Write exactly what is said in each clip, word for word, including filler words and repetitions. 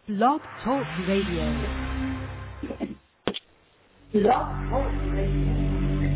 Blog Talk Radio. Blog Talk Radio.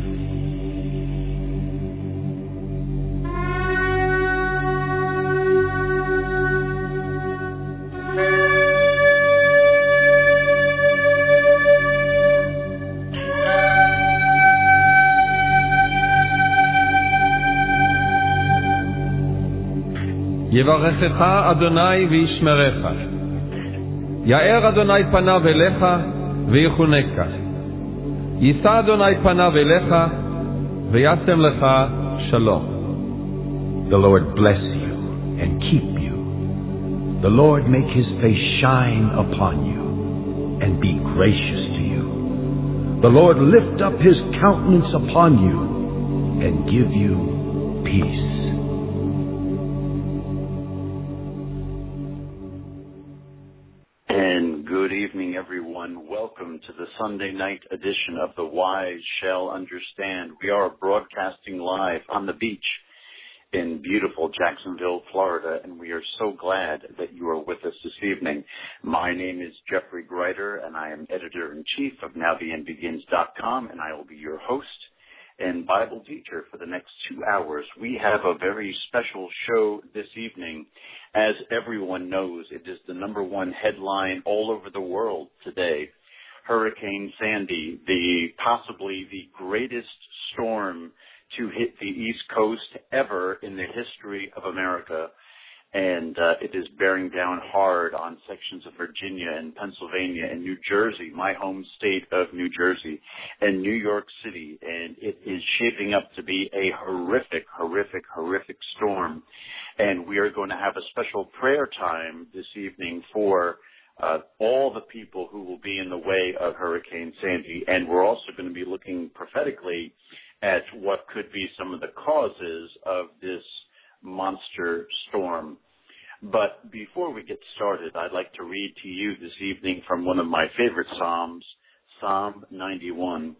יברכך אדוני וישמרך. יאר אדוני פניו אליך ויחונקה. יישא אדוני פניו אליך וישם לך שלום. The Lord bless you and keep you. The Lord make his face shine upon you and be gracious to you. The Lord lift up his countenance upon you and give you peace. Everyone, welcome to the Sunday night edition of The Wise Shall Understand. We are broadcasting live on the beach in beautiful Jacksonville, Florida, and we are so glad that you are with us this evening. My name is Jeffrey Greiter, and I am editor-in-chief of Now The End Begins dot com, and I will be your host and Bible teacher for the next two hours. We have a very special show this evening. As everyone knows, it is the number one headline all over the world today. Hurricane Sandy, the possibly the greatest storm to hit the East Coast ever in the history of America. And uh, it is bearing down hard on sections of Virginia and Pennsylvania and New Jersey, my home state of New Jersey, and New York City. And it is shaping up to be a horrific, horrific, horrific storm. And we are going to have a special prayer time this evening for uh, all the people who will be in the way of Hurricane Sandy. And we're also going to be looking prophetically at what could be some of the causes of this monster storm. But before we get started, I'd like to read to you this evening from one of my favorite Psalms, Psalm ninety-one.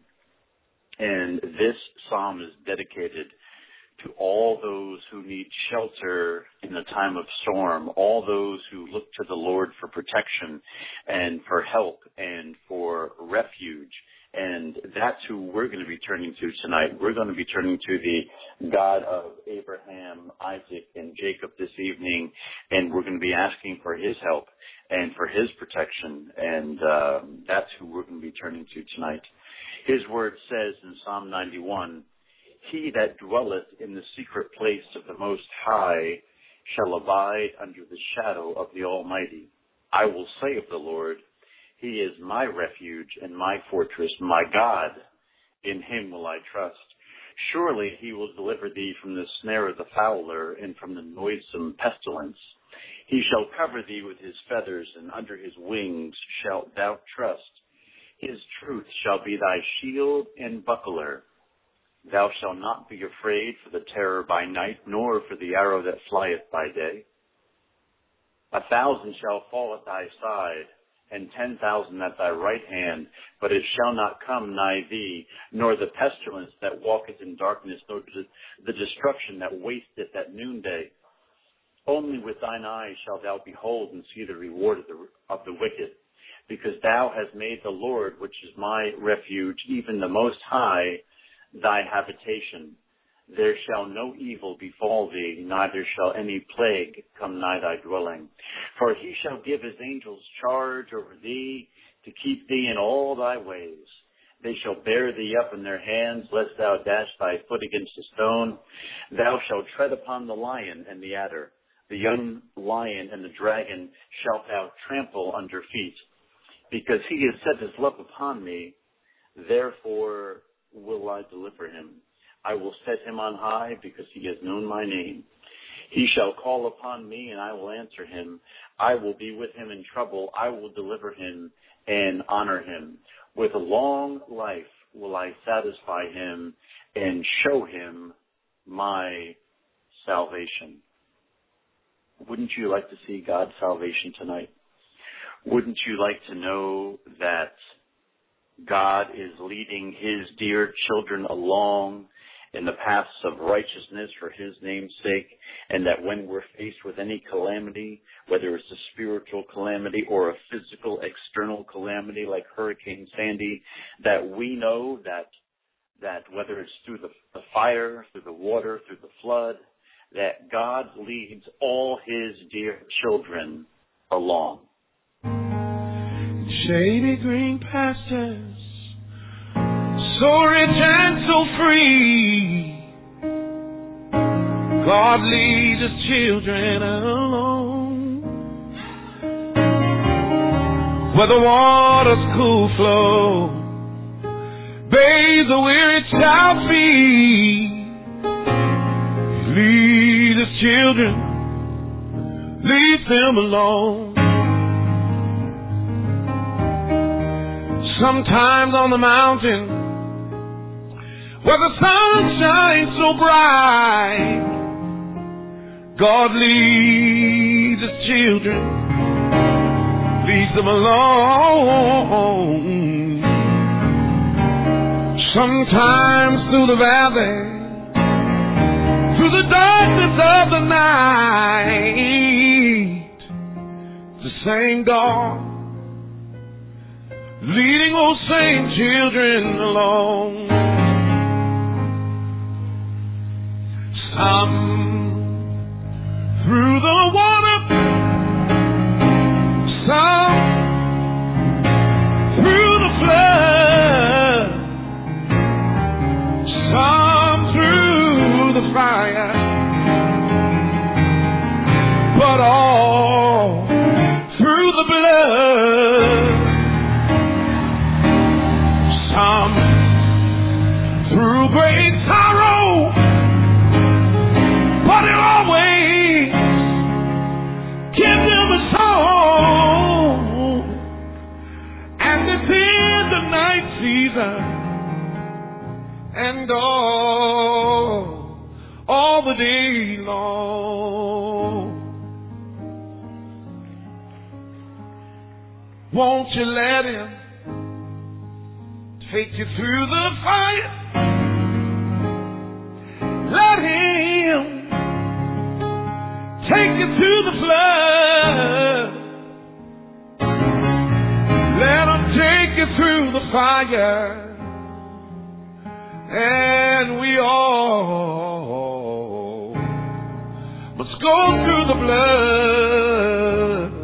And this Psalm is dedicated to all those who need shelter in a time of storm, all those who look to the Lord for protection and for help and for refuge. And that's who we're going to be turning to tonight. We're going to be turning to the God of Abraham, Isaac, and Jacob this evening, and we're going to be asking for his help and for his protection, and uh, that's who we're going to be turning to tonight. His word says in Psalm ninety-one, "He that dwelleth in the secret place of the Most High shall abide under the shadow of the Almighty. I will say of the Lord, He is my refuge and my fortress, my God. In him will I trust. Surely he will deliver thee from the snare of the fowler and from the noisome pestilence. He shall cover thee with his feathers, and under his wings shalt thou trust. His truth shall be thy shield and buckler. Thou shalt not be afraid for the terror by night, nor for the arrow that flieth by day. A thousand shall fall at thy side, and ten thousand at thy right hand, but it shall not come nigh thee, nor the pestilence that walketh in darkness, nor the destruction that wasteth at noonday. Only with thine eyes shalt thou behold and see the reward of the, of the wicked, because thou hast made the Lord, which is my refuge, even the Most High, thy habitation. There shall no evil befall thee, neither shall any plague come nigh thy dwelling. For he shall give his angels charge over thee, to keep thee in all thy ways. They shall bear thee up in their hands, lest thou dash thy foot against a stone. Thou shalt tread upon the lion and the adder. The young lion and the dragon shalt thou trample under feet. Because he has set his love upon me, therefore will I deliver him. I will set him on high, because he has known my name. He shall call upon me, and I will answer him. I will be with him in trouble. I will deliver him and honor him. With a long life will I satisfy him and show him my salvation." Wouldn't you like to see God's salvation tonight? Wouldn't you like to know that God is leading his dear children along in the paths of righteousness for his name's sake, and that when we're faced with any calamity, whether it's a spiritual calamity or a physical external calamity like Hurricane Sandy, that we know that that whether it's through the, the fire, through the water, through the flood, that God leads all his dear children along. Shady green pastures, so rich and so free, God leads his children along, where the water's cool flow bathe the weary child feet. Lead his children, leave them alone. Sometimes on the mountain where the sun shines so bright, God leads his children, leads them alone. Sometimes through the valley, through the darkness of the night, the same God leading those same children along. Some through the water, some through the flood, some through the fire, but all through the blood. Some through great sorrow, but it always gives them a song. And it's in the night season, and all, all the day long. Won't you let him take you through the fire? Let him take you through the flood. Let him take you through the fire. And we all must go through the blood.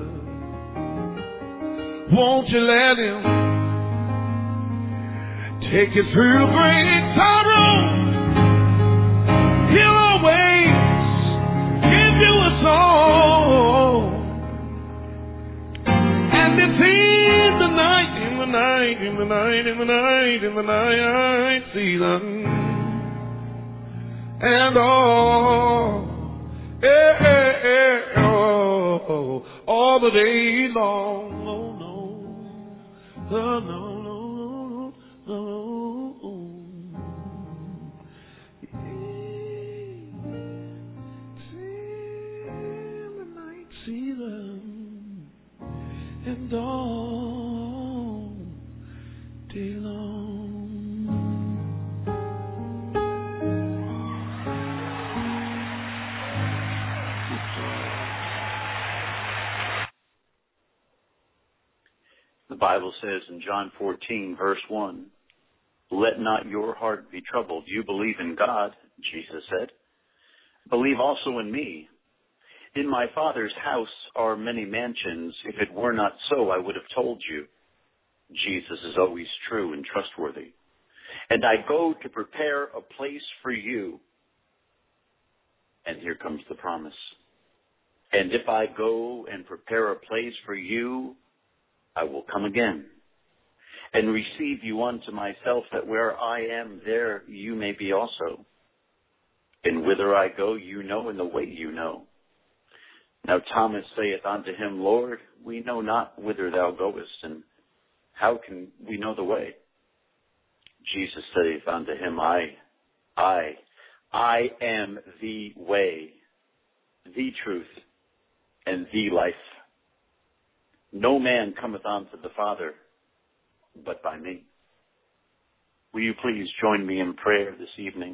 Won't you let him take you through great sorrow? He'll always give you a song. And it's in the night, in the night, in the night, in the night, in the night season, and all, eh, eh, eh, oh, all the day long. Oh no, oh no. And all day long. The Bible says in John fourteen, verse one, let not your heart be troubled. You believe in God, Jesus said. Believe also in me. In my Father's house are many mansions. If it were not so, I would have told you. Jesus is always true and trustworthy. And I go to prepare a place for you. And here comes the promise. And if I go and prepare a place for you, I will come again and receive you unto myself, that where I am, there you may be also. And whither I go, you know, and the way you know. Now Thomas saith unto him, Lord, we know not whither thou goest, and how can we know the way? Jesus saith unto him, I, I, I am the way, the truth, and the life. No man cometh unto the Father but by me. Will you please join me in prayer this evening?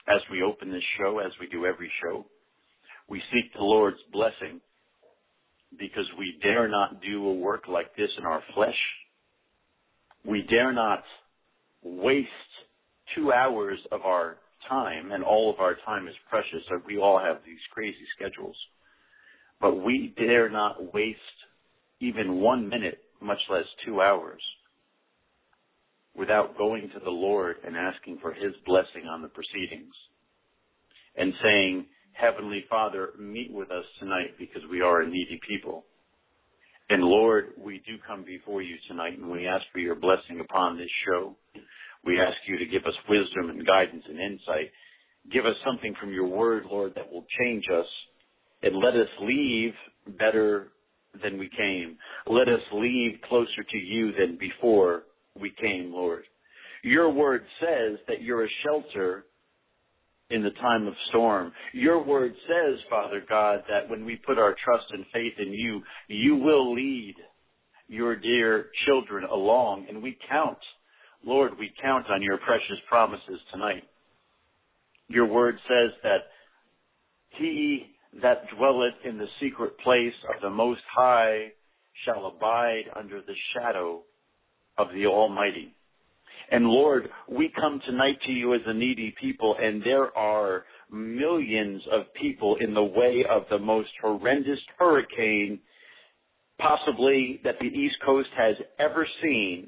as we open this show, as we do every show, we seek the Lord's blessing because we dare not do a work like this in our flesh. We dare not waste two hours of our time, and all of our time is precious. So we all have these crazy schedules. But we dare not waste even one minute, much less two hours, without going to the Lord and asking for His blessing on the proceedings and saying, Heavenly Father, meet with us tonight because we are a needy people. And Lord, we do come before you tonight and we ask for your blessing upon this show. We ask you to give us wisdom and guidance and insight. Give us something from your word, Lord, that will change us and let us leave better than we came. Let us leave closer to you than before we came, Lord. Your word says that you're a shelter in the time of storm. Your word says, Father God, that when we put our trust and faith in you, you will lead your dear children along. And we count, Lord, we count on your precious promises tonight. Your word says that he that dwelleth in the secret place of the Most High shall abide under the shadow of the Almighty. And Lord, we come tonight to you as a needy people, and there are millions of people in the way of the most horrendous hurricane possibly that the East Coast has ever seen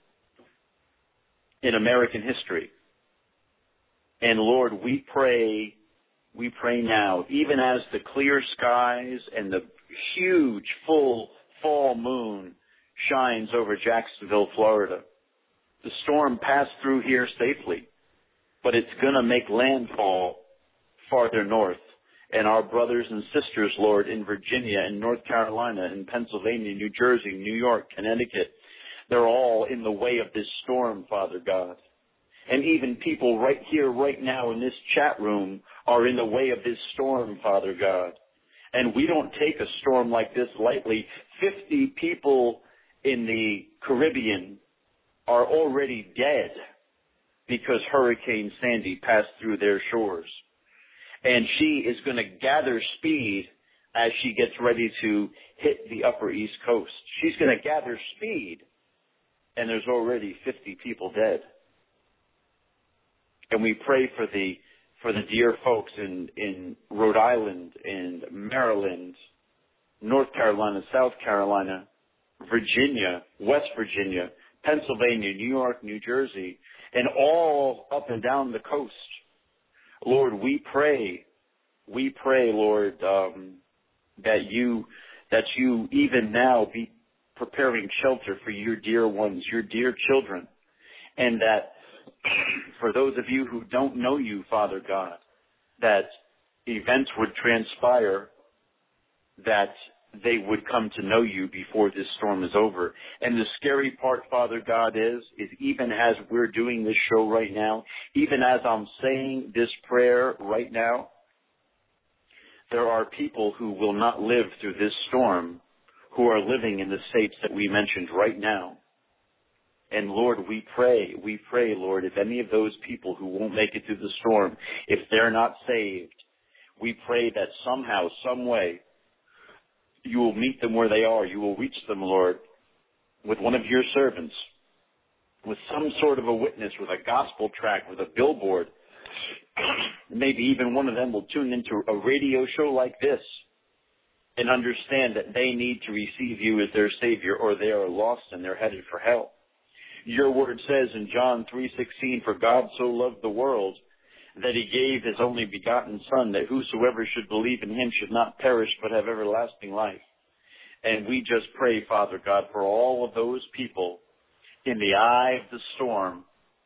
in American history. And Lord, we pray, we pray now, even as the clear skies and the huge full fall moon shines over Jacksonville, Florida. The storm passed through here safely, but it's going to make landfall farther north. And our brothers and sisters, Lord, in Virginia, in North Carolina, in Pennsylvania, New Jersey, New York, Connecticut, they're all in the way of this storm, Father God. And even people right here, right now in this chat room are in the way of this storm, Father God. And we don't take a storm like this lightly. Fifty people in the Caribbean are already dead because Hurricane Sandy passed through their shores. And she is going to gather speed as she gets ready to hit the upper East Coast. She's going to gather speed, and there's already fifty people dead. And we pray for the for the dear folks in, in Rhode Island, in Maryland, North Carolina, South Carolina, Virginia, West Virginia, Pennsylvania, New York, New Jersey, and all up and down the coast. Lord, we pray, we pray, Lord, um, that you, that you even now be preparing shelter for your dear ones, your dear children, and that for those of you who don't know you, Father God, that events would transpire that they would come to know you before this storm is over. And the scary part, Father God, is, is even as we're doing this show right now, even as I'm saying this prayer right now, there are people who will not live through this storm who are living in the states that we mentioned right now. And Lord, we pray, we pray, Lord, if any of those people who won't make it through the storm, if they're not saved, we pray that somehow, some way, you will meet them where they are. You will reach them, Lord, with one of your servants, with some sort of a witness, with a gospel tract, with a billboard. Maybe even one of them will tune into a radio show like this and understand that they need to receive you as their Savior, or they are lost and they're headed for hell. Your word says in John three sixteen, for God so loved the world that he gave his only begotten Son, that whosoever should believe in him should not perish but have everlasting life. And we just pray, Father God, for all of those people in the eye of the storm,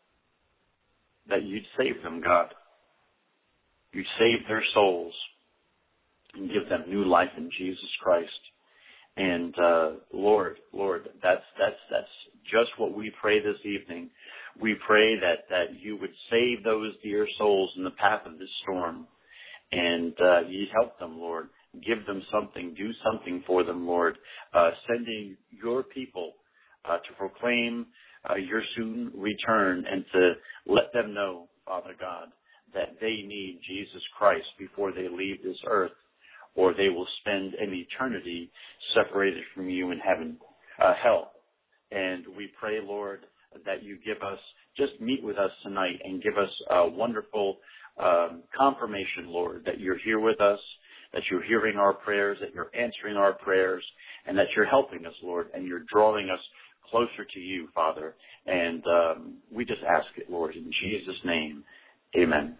that you'd save them, God. You'd save their souls and give them new life in Jesus Christ. And uh, Lord, Lord, that's that's that's just what we pray this evening. We pray that, that you would save those dear souls in the path of this storm, and uh, you'd help them, Lord. Give them something. Do something for them, Lord. Uh, sending your people uh, to proclaim uh, your soon return and to let them know, Father God, that they need Jesus Christ before they leave this earth, or they will spend an eternity separated from you in heaven, uh, hell. And we pray, Lord, that you give us, just meet with us tonight and give us a wonderful um, confirmation, Lord, that you're here with us, that you're hearing our prayers, that you're answering our prayers, and that you're helping us, Lord, and you're drawing us closer to you, Father. And um, we just ask it, Lord, in Jesus' name. Amen.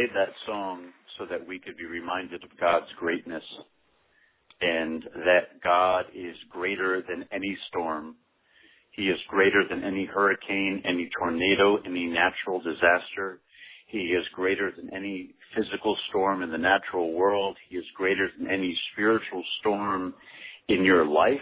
played that song so that we could be reminded of God's greatness and that God is greater than any storm. He is greater than any hurricane, any tornado, any natural disaster. He is greater than any physical storm in the natural world. He is greater than any spiritual storm in your life.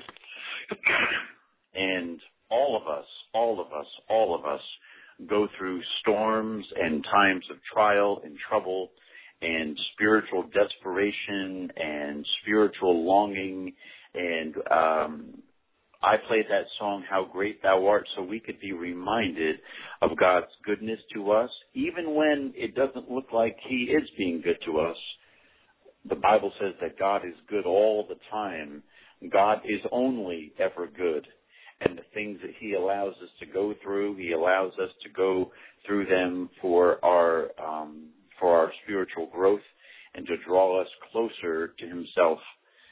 And all of us, all of us, all of us go through storms and times of trial and trouble and spiritual desperation and spiritual longing. And um, I played that song, How Great Thou Art, so we could be reminded of God's goodness to us, even when it doesn't look like He is being good to us. The Bible says that God is good all the time. God is only ever good. And the things that He allows us to go through, He allows us to go through them for our um, for our spiritual growth and to draw us closer to Himself.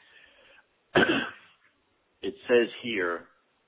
It says here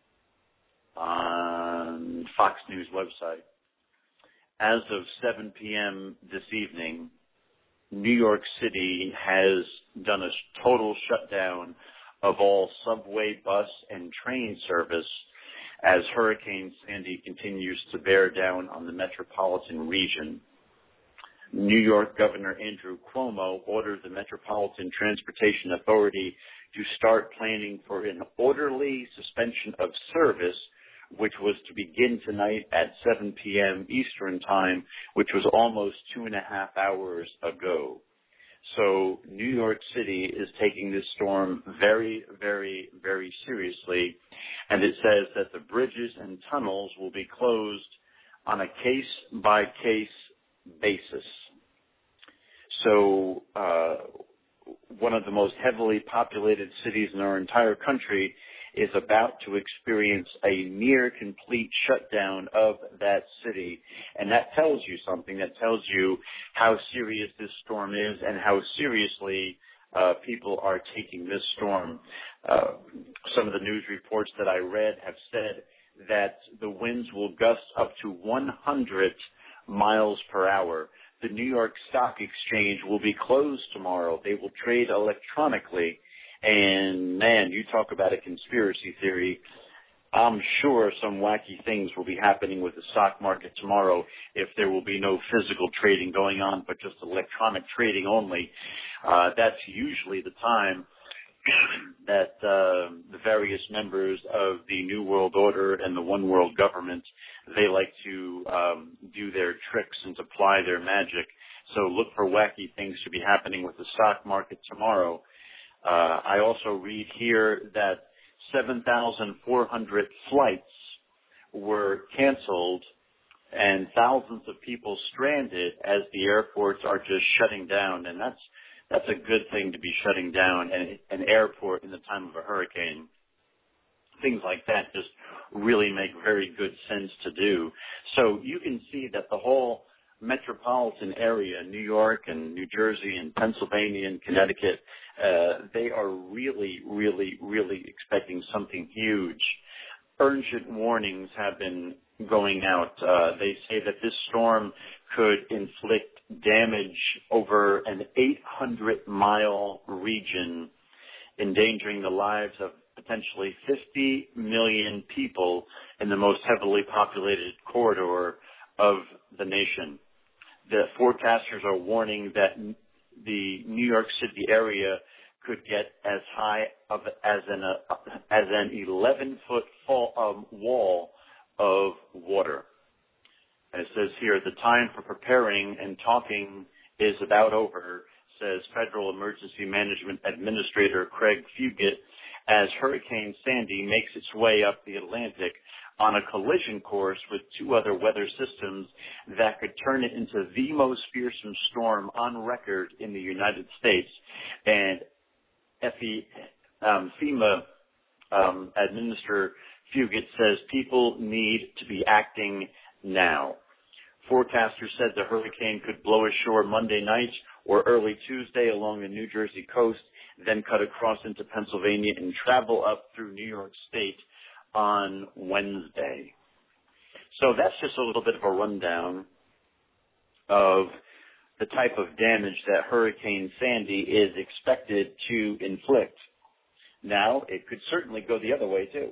on Fox News website, as of seven p.m. this evening, New York City has done a total shutdown of all subway, bus, and train service as Hurricane Sandy continues to bear down on the metropolitan region. New York Governor Andrew Cuomo ordered the Metropolitan Transportation Authority to start planning for an orderly suspension of service, which was to begin tonight at seven p.m. Eastern Time, which was almost two and a half hours ago. So New York City is taking this storm very, very, very seriously, and it says that the bridges and tunnels will be closed on a case-by-case basis. So uh, one of the most heavily populated cities in our entire country is about to experience a near complete shutdown of that city. And that tells you something. That tells you how serious this storm is and how seriously uh, people are taking this storm. Uh, some of the news reports that I read have said that the winds will gust up to one hundred miles per hour. The New York Stock Exchange will be closed tomorrow. They will trade electronically. And, man, you talk about a conspiracy theory. I'm sure some wacky things will be happening with the stock market tomorrow if there will be no physical trading going on, but just electronic trading only. Uh, that's usually the time that uh, the various members of the New World Order and the One World Government, they like to um, do their tricks and to ply their magic. So look for wacky things to be happening with the stock market tomorrow. Uh, I also read here that seven thousand four hundred flights were canceled and thousands of people stranded as the airports are just shutting down. And that's that's a good thing to be shutting down an, an airport in the time of a hurricane. Things like that just really make very good sense to do. So you can see that the whole metropolitan area, New York and New Jersey and Pennsylvania and Connecticut, uh, they are really, really, really expecting something huge. Urgent warnings have been going out. Uh, they say that this storm could inflict damage over an eight hundred mile region, endangering the lives of potentially fifty million people in the most heavily populated corridor of the nation. The forecasters are warning that the New York City area could get as high of as an uh, as an eleven foot fall, um, wall of water. And it says here, the time for preparing and talking is about over, says Federal Emergency Management Administrator Craig Fugit, as Hurricane Sandy makes its way up the Atlantic on a collision course with two other weather systems that could turn it into the most fearsome storm on record in the United States. And F E, um, FEMA um, Administrator Fugit says people need to be acting now. Forecasters said the hurricane could blow ashore Monday night or early Tuesday along the New Jersey coast, then cut across into Pennsylvania and travel up through New York State on Wednesday. So that's just a little bit of a rundown of the type of damage that Hurricane Sandy is expected to inflict. Now, it could certainly go the other way, too.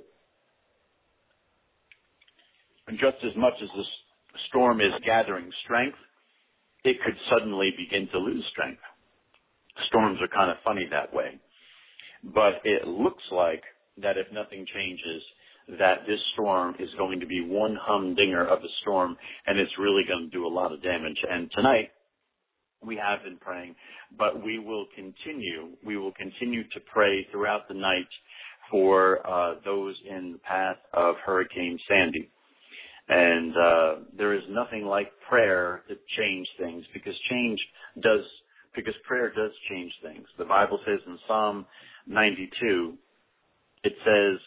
And just as much as the storm is gathering strength, it could suddenly begin to lose strength. Storms are kind of funny that way. But it looks like that if nothing changes, that this storm is going to be one humdinger of a storm, and it's really going to do a lot of damage. And tonight, we have been praying, but we will continue. We will continue to pray throughout the night for uh, those in the path of Hurricane Sandy. And uh, there is nothing like prayer to change things, because change does, because prayer does change things. The Bible says in Psalm ninety-two, it says,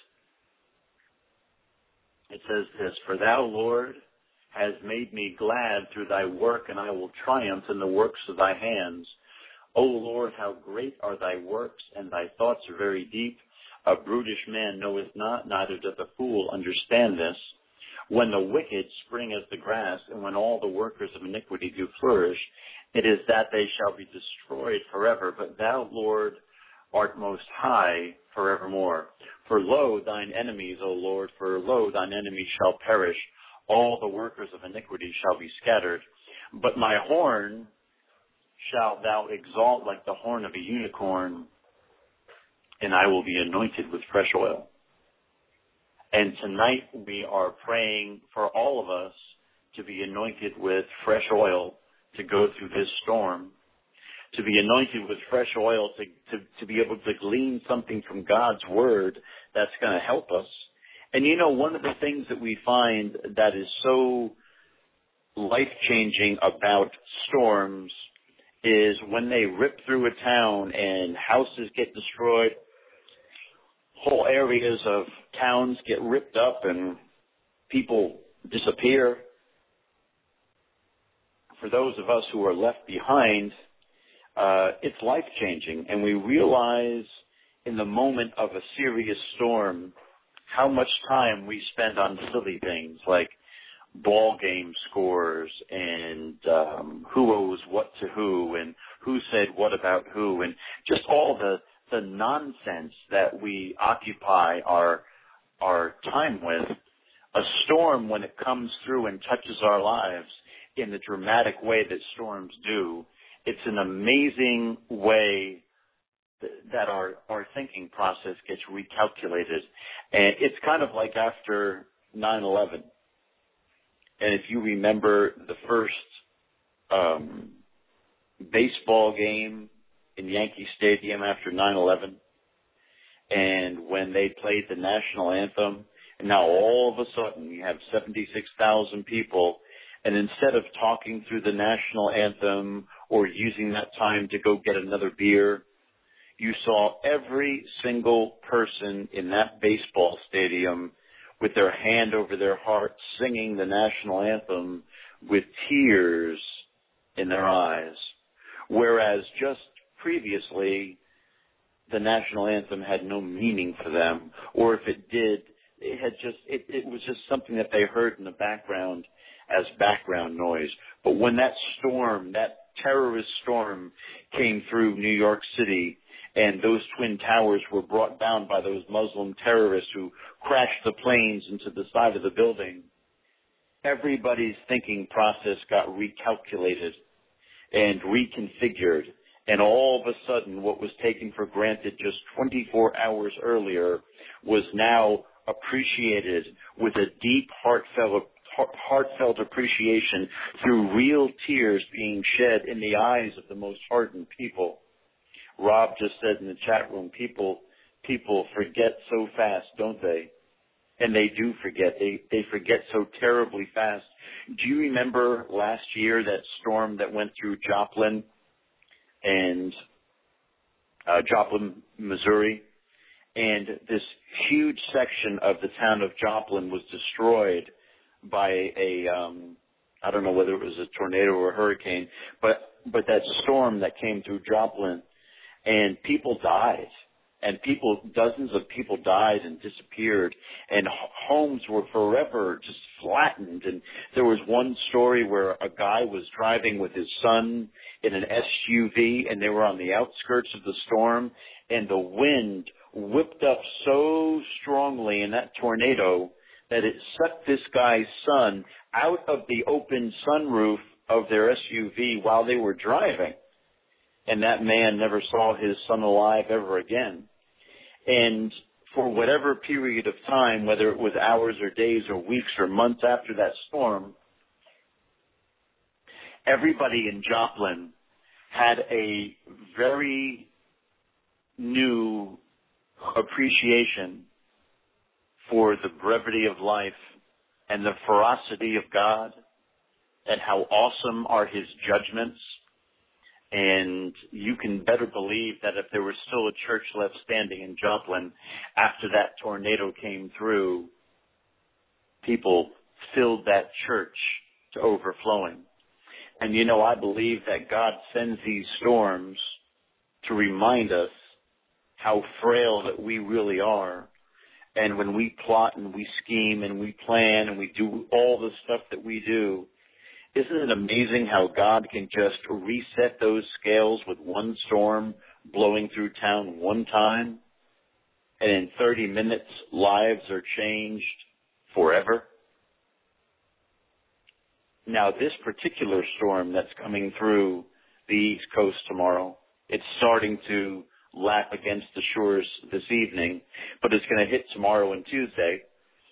it says this, "For thou, Lord, has made me glad through thy work, and I will triumph in the works of thy hands. O Lord, how great are thy works, and thy thoughts are very deep. A brutish man knoweth not, neither doth a fool understand this. When the wicked spring as the grass, and when all the workers of iniquity do flourish, it is that they shall be destroyed forever. But thou, Lord, art most high forevermore. For lo, thine enemies, O Lord, for lo, thine enemies shall perish. All the workers of iniquity shall be scattered. But my horn shalt thou exalt like the horn of a unicorn, and I will be anointed with fresh oil." And tonight we are praying for all of us to be anointed with fresh oil to go through this storm, to be anointed with fresh oil to, to, to be able to glean something from God's word that's going to help us. And you know, one of the things that we find that is so life-changing about storms is when they rip through a town and houses get destroyed, whole areas of towns get ripped up and people disappear. For those of us who are left behind, uh, it's life-changing, and we realize in the moment of a serious storm how much time we spend on silly things like ball game scores and um, who owes what to who and who said what about who, and just all the, the nonsense that we occupy our our time with. A storm, when it comes through and touches our lives in the dramatic way that storms do, it's an amazing way that our, our thinking process gets recalculated. And it's kind of like after nine eleven. And if you remember the first um, baseball game in Yankee Stadium after nine eleven, and when they played the national anthem, and now all of a sudden you have seventy-six thousand people, and instead of talking through the national anthem or using that time to go get another beer, you saw every single person in that baseball stadium with their hand over their heart singing the national anthem with tears in their eyes. Whereas just previously, the national anthem had no meaning for them, or if it did, it had just it, it was just something that they heard in the background as background noise. But when that storm, that terrorist storm came through New York City, and those Twin Towers were brought down by those Muslim terrorists who crashed the planes into the side of the building, everybody's thinking process got recalculated and reconfigured. And all of a sudden, what was taken for granted just twenty-four hours earlier was now appreciated with a deep, heartfelt, heartfelt appreciation through real tears being shed in the eyes of the most hardened people. Rob just said in the chat room, people people forget so fast, don't they? And they do forget. They they forget so terribly fast. Do you remember last year that storm that went through Joplin and uh, Joplin, Missouri? And this huge section of the town of Joplin was destroyed by a, um, I don't know whether it was a tornado or a hurricane, but but that storm that came through Joplin, and people died, and people, dozens of people died and disappeared, and homes were forever just flattened. And there was one story where a guy was driving with his son. in an S U V, and they were on the outskirts of the storm, and the wind whipped up so strongly in that tornado that it sucked this guy's son out of the open sunroof of their S U V while they were driving. And that man never saw his son alive ever again. And for whatever period of time, whether it was hours or days or weeks or months after that storm, everybody in Joplin had a very new appreciation for the brevity of life and the ferocity of God and how awesome are his judgments. And you can better believe that if there was still a church left standing in Joplin after that tornado came through, people filled that church to overflowing. And you know, I believe that God sends these storms to remind us how frail that we really are. And when we plot and we scheme and we plan and we do all the stuff that we do, isn't it amazing how God can just reset those scales with one storm blowing through town one time, and in thirty minutes lives are changed forever? Now, this particular storm that's coming through the East Coast tomorrow, it's starting to lap against the shores this evening, but it's going to hit tomorrow and Tuesday.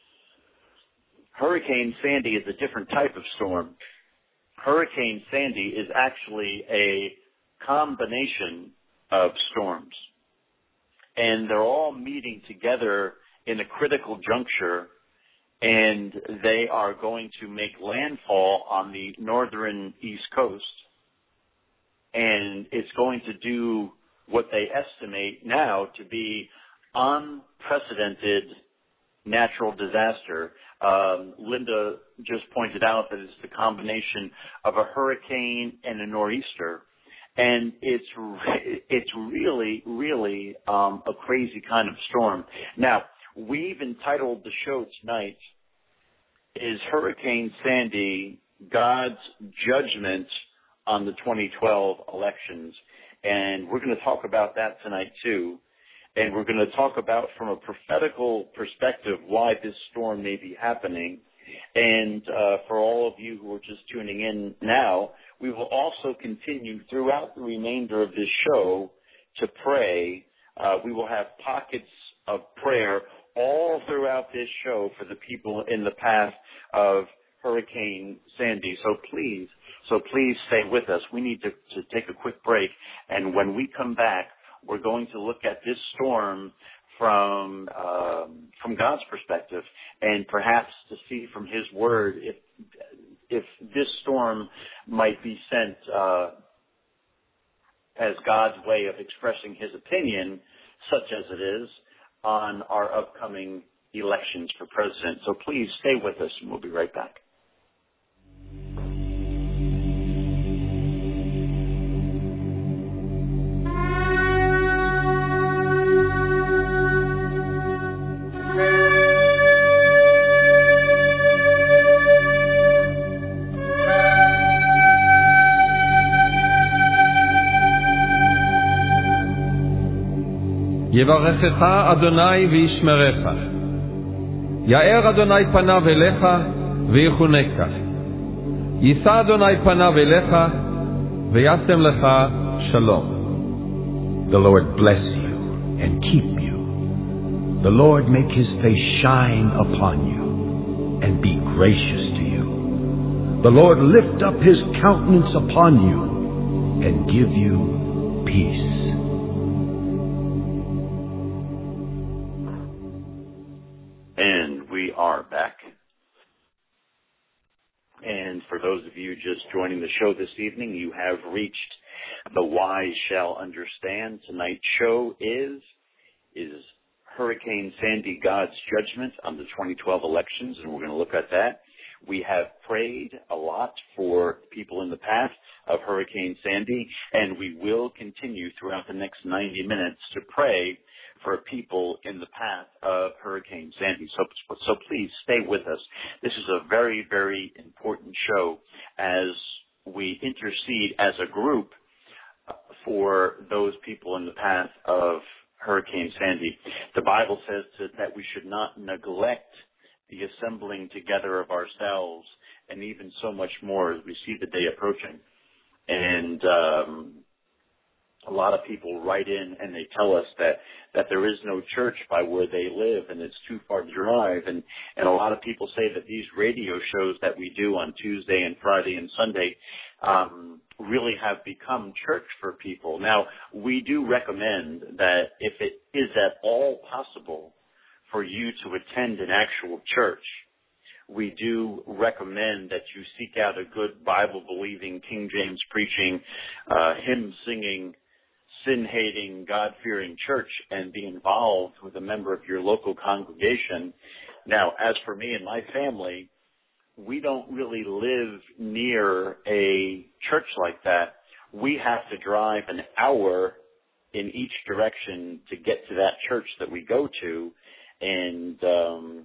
Hurricane Sandy is a different type of storm. Hurricane Sandy is actually a combination of storms, and they're all meeting together in a critical juncture, and they are going to make landfall on the northern East Coast, and it's going to do what they estimate now to be unprecedented natural disaster. Um, Linda just pointed out that it's the combination of a hurricane and a nor'easter, and it's re- it's really, really um, a crazy kind of storm. Now, we've entitled the show tonight, "Is Hurricane Sandy God's Judgment on the twenty twelve Elections?" And we're going to talk about that tonight, too. And we're going to talk about, from a prophetical perspective, why this storm may be happening. And uh, for all of you who are just tuning in now, we will also continue throughout the remainder of this show to pray. Uh, we will have pockets of prayer all throughout this show for the people in the path of Hurricane Sandy. So please, so please stay with us. We need to, to take a quick break. And when we come back, we're going to look at this storm from um, from God's perspective, and perhaps to see from His Word if if this storm might be sent uh, as God's way of expressing His opinion, such as it is, on our upcoming elections for president. So please stay with us, and we'll be right back. יברכך אדוני וישמרך. יאר אדוני פניו אליך ויחונקה. יישא אדוני פניו אליך וישם לך שלום. The Lord bless you and keep you. The Lord make his face shine upon you and be gracious to you. The Lord lift up his countenance upon you and give you peace. And we are back. And for those of you just joining the show this evening, you have reached The Wise Shall Understand. Tonight's show is, is Hurricane Sandy, God's Judgment on the twenty twelve elections, and we're going to look at that. We have prayed a lot for people in the path of Hurricane Sandy, and we will continue throughout the next ninety minutes to pray for people in the path of Hurricane Sandy. So, so please stay with us. This is a very, very important show as we intercede as a group for those people in the path of Hurricane Sandy. The Bible says to, that we should not neglect the assembling together of ourselves, and even so much more as we see the day approaching. And um, a lot of people write in and they tell us that, that there is no church by where they live and it's too far to drive. And, and a lot of people say that these radio shows that we do on Tuesday and Friday and Sunday um, really have become church for people. Now, we do recommend that if it is at all possible for you to attend an actual church, we do recommend that you seek out a good Bible-believing, King James preaching, uh, hymn-singing, sin-hating, God-fearing church and be involved with a member of your local congregation. Now, as for me and my family, we don't really live near a church like that. We have to drive an hour in each direction to get to that church that we go to. And um,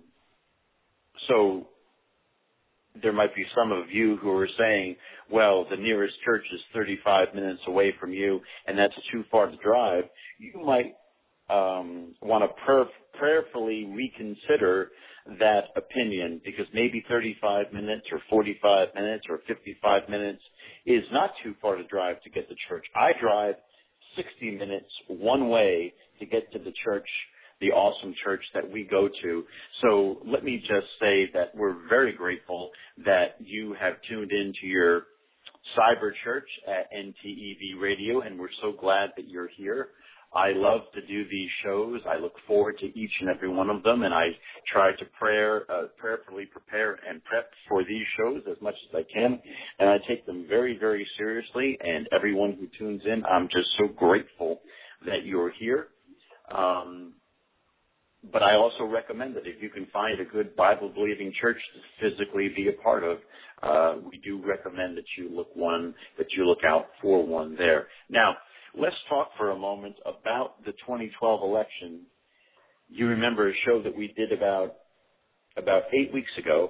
so there might be some of you who are saying, well, the nearest church is thirty-five minutes away from you, and that's too far to drive. You might um, want to prayer- prayerfully reconsider that opinion, because maybe thirty-five minutes or forty-five minutes or fifty-five minutes is not too far to drive to get to church. I drive sixty minutes one way to get to the church, the awesome church that we go to. So let me just say that we're very grateful that you have tuned into your cyber church at N T E V Radio, and we're so glad that you're here. I love to do these shows. I look forward to each and every one of them, and I try to prayer, uh, prayerfully prepare and prep for these shows as much as I can, and I take them very, very seriously, and everyone who tunes in, I'm just so grateful that you're here. Um, But I also recommend that if you can find a good Bible-believing church to physically be a part of, uh, we do recommend that you look one, that you look out for one there. Now, let's talk for a moment about the twenty twelve election. You remember a show that we did about about eight weeks ago.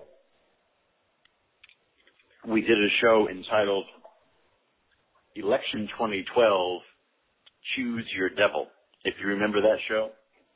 We did a show entitled Election twenty twelve, Choose Your Devil, if you remember that show.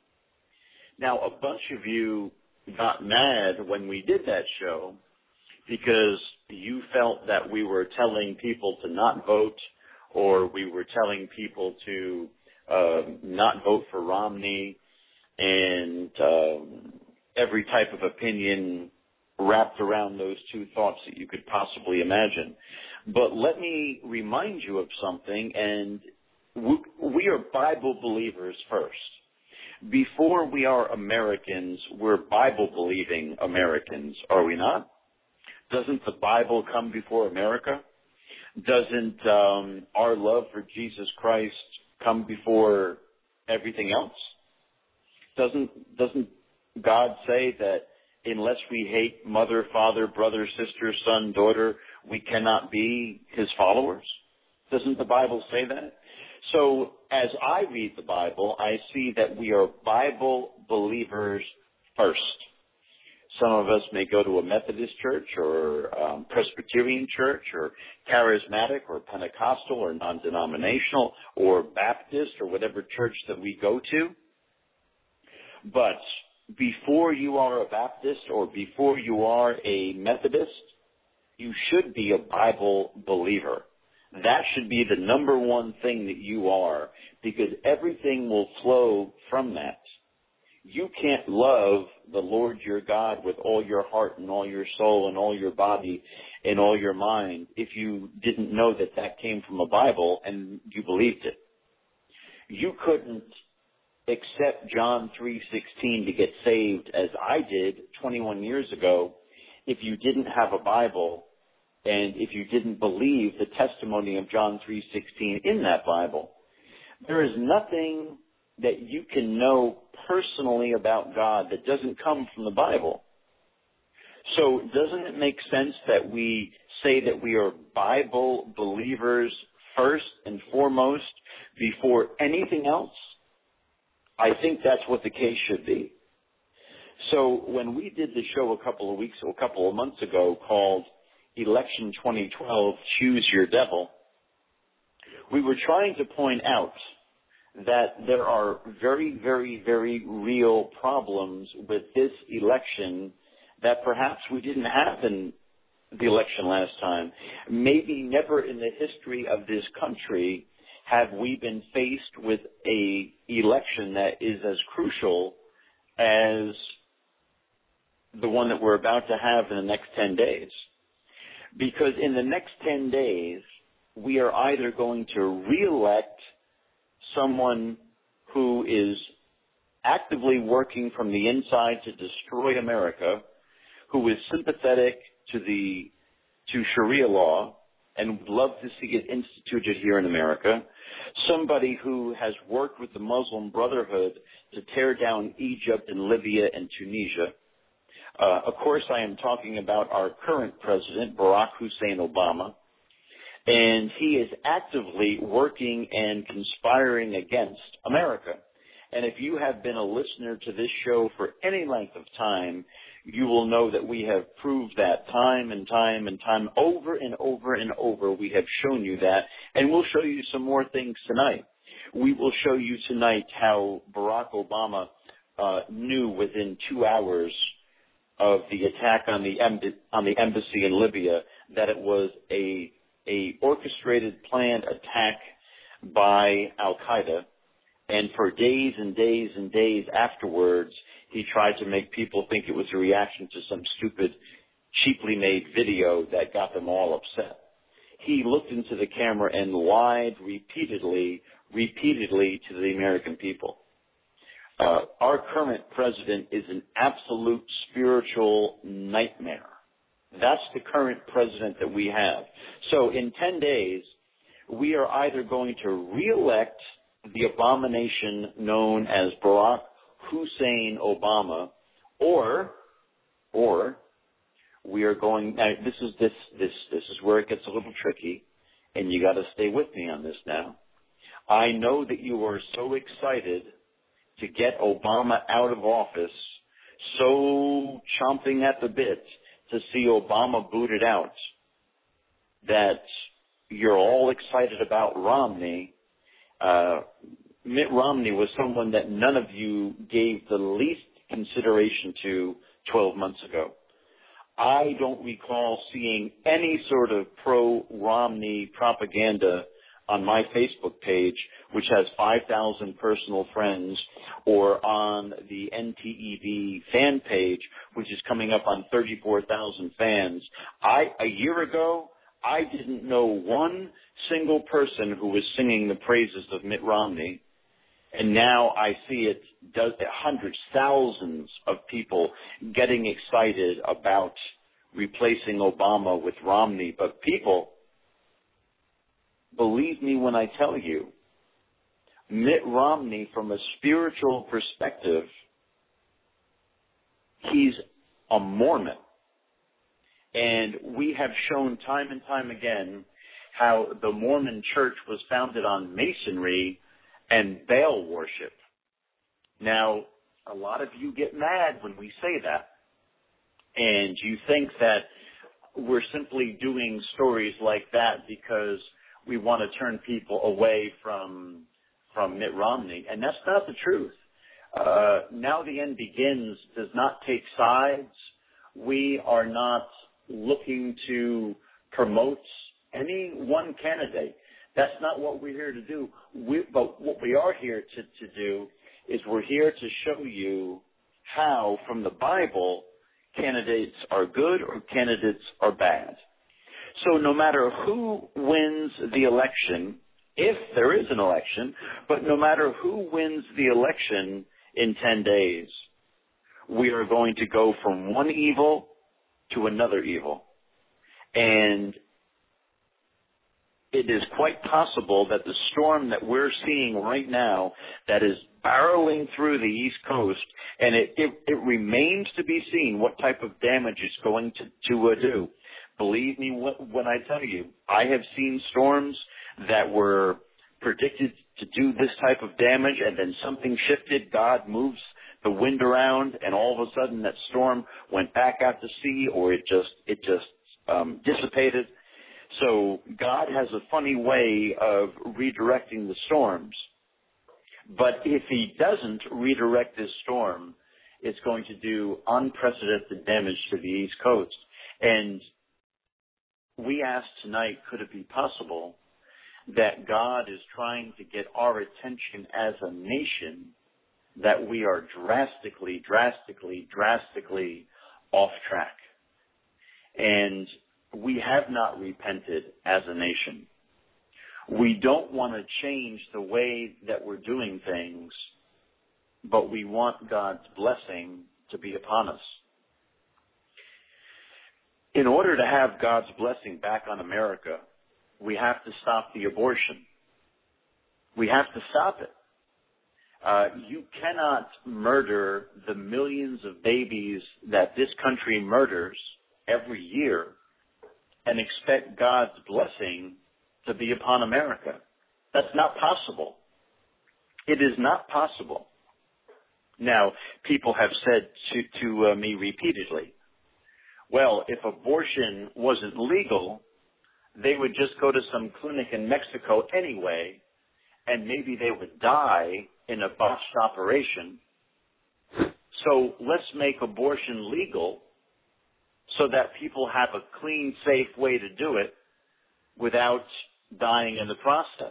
Now, a bunch of you got mad when we did that show because you felt that we were telling people to not vote, or we were telling people to uh, not vote for Romney, and um, every type of opinion wrapped around those two thoughts that you could possibly imagine. But let me remind you of something, and we, we are Bible believers first. Before we are Americans, we're Bible-believing Americans, are we not? Doesn't the Bible come before America? Doesn't um, our love for Jesus Christ come before everything else? Doesn't doesn't God say that unless we hate mother, father, brother, sister, son, daughter, we cannot be his followers? Doesn't the Bible say that? So as I read the Bible, I see that we are Bible believers first. Some of us may go to a Methodist church or um, Presbyterian church or Charismatic or Pentecostal or non-denominational or Baptist or whatever church that we go to. But before you are a Baptist or before you are a Methodist, you should be a Bible believer. That should be the number one thing that you are, because everything will flow from that. You can't love the Lord your God with all your heart and all your soul and all your body and all your mind if you didn't know that that came from a Bible and you believed it. You couldn't accept John three sixteen to get saved as I did twenty-one years ago if you didn't have a Bible and if you didn't believe the testimony of John three sixteen in that Bible. There is nothing that you can know personally about God that doesn't come from the Bible. So doesn't it make sense that we say that we are Bible believers first and foremost before anything else? I think that's what the case should be. So when we did the show a couple of weeks, or a couple of months ago called Election twenty twelve, Choose Your Devil, we were trying to point out that there are very, very, very real problems with this election that perhaps we didn't have in the election last time. Maybe never in the history of this country have we been faced with a election that is as crucial as the one that we're about to have in the next ten days. Because in the next ten days, we are either going to reelect someone who is actively working from the inside to destroy America, who is sympathetic to the to Sharia law and would love to see it instituted here in America, somebody who has worked with the Muslim Brotherhood to tear down Egypt and Libya and Tunisia. Uh, of course, I am talking about our current president, Barack Hussein Obama, and he is actively working and conspiring against America. And if you have been a listener to this show for any length of time, you will know that we have proved that time and time and time, over and over and over. We have shown you that, and we'll show you some more things tonight. We will show you tonight how Barack Obama uh, knew within two hours of the attack on the emb- on the embassy in Libya that it was a a orchestrated, planned attack by Al-Qaeda, and for days and days and days afterwards, he tried to make people think it was a reaction to some stupid, cheaply made video that got them all upset. He looked into the camera and lied repeatedly, repeatedly to the American people. Uh, our current president is an absolute spiritual nightmare. That's the current president that we have. So in ten days, we are either going to reelect the abomination known as Barack Hussein Obama, or, or we are going. Now, this is this this this is where it gets a little tricky, and you got to stay with me on this now. I know that you are so excited to get Obama out of office, so chomping at the bit to see Obama booted out, that you're all excited about Romney. Uh, Mitt Romney was someone that none of you gave the least consideration to twelve months ago. I don't recall seeing any sort of pro-Romney propaganda on my Facebook page, which has five thousand personal friends, or on the N T E V fan page, which is coming up on thirty-four thousand fans. I, a year ago, I didn't know one single person who was singing the praises of Mitt Romney, and now I see it does hundreds, thousands of people getting excited about replacing Obama with Romney. But people, believe me when I tell you, Mitt Romney, from a spiritual perspective, he's a Mormon. And we have shown time and time again how the Mormon church was founded on Masonry and Baal worship. Now, a lot of you get mad when we say that, and you think that we're simply doing stories like that because we want to turn people away from from Mitt Romney, and that's not the truth. Uh, Now the End Begins does not take sides. We are not looking to promote any one candidate. That's not what we're here to do. We, but what we are here to, to do is we're here to show you how, from the Bible, candidates are good or candidates are bad. So no matter who wins the election, if there is an election, but no matter who wins the election in ten days, we are going to go from one evil to another evil. And it is quite possible that the storm that we're seeing right now that is barreling through the East Coast, and it, it, it remains to be seen what type of damage it's going to, to uh, do. Believe me when I tell you, I have seen storms that were predicted to do this type of damage, and then something shifted. God moves the wind around, and all of a sudden that storm went back out to sea, or it just it just um, dissipated. So God has a funny way of redirecting the storms. But if he doesn't redirect this storm, it's going to do unprecedented damage to the East Coast. And we asked tonight, could it be possible that God is trying to get our attention as a nation that we are drastically, drastically, drastically off track? And we have not repented as a nation. We don't want to change the way that we're doing things, but we want God's blessing to be upon us. In order to have God's blessing back on America, we have to stop the abortion. We have to stop it. Uh, you cannot murder the millions of babies that this country murders every year and expect God's blessing to be upon America. That's not possible. It is not possible. Now, people have said to, to uh, me repeatedly, well, if abortion wasn't legal, they would just go to some clinic in Mexico anyway, and maybe they would die in a botched operation. So let's make abortion legal so that people have a clean, safe way to do it without dying in the process.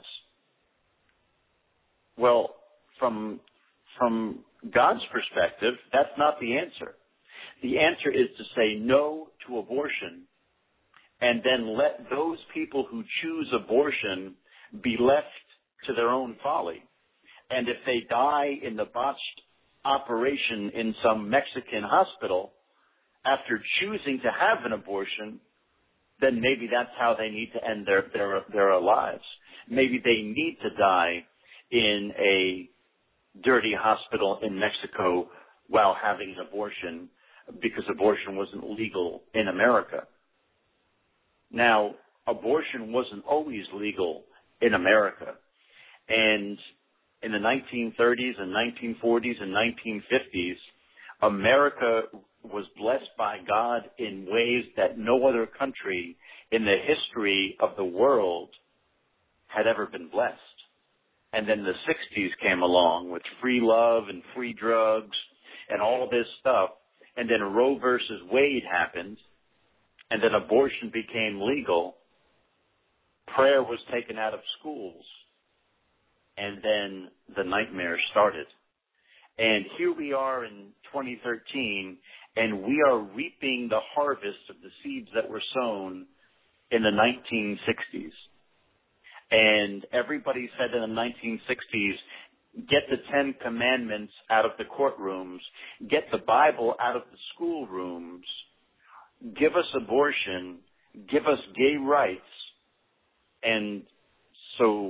Well, from, from God's perspective, that's not the answer. The answer is to say no to abortion and then let those people who choose abortion be left to their own folly. And if they die in the botched operation in some Mexican hospital after choosing to have an abortion, then maybe that's how they need to end their, their, their lives. Maybe they need to die in a dirty hospital in Mexico while having an abortion because abortion wasn't legal in America. Now, abortion wasn't always legal in America. And in the nineteen thirties and nineteen forties and nineteen fifties, America was blessed by God in ways that no other country in the history of the world had ever been blessed. And then the sixties came along with free love and free drugs and all this stuff. And then Roe versus Wade happened. And then abortion became legal. Prayer was taken out of schools. And then the nightmare started. And here we are in twenty thirteen, and we are reaping the harvest of the seeds that were sown in the nineteen sixties. And everybody said in the nineteen sixties, get the Ten Commandments out of the courtrooms, get the Bible out of the schoolrooms, give us abortion, give us gay rights. And so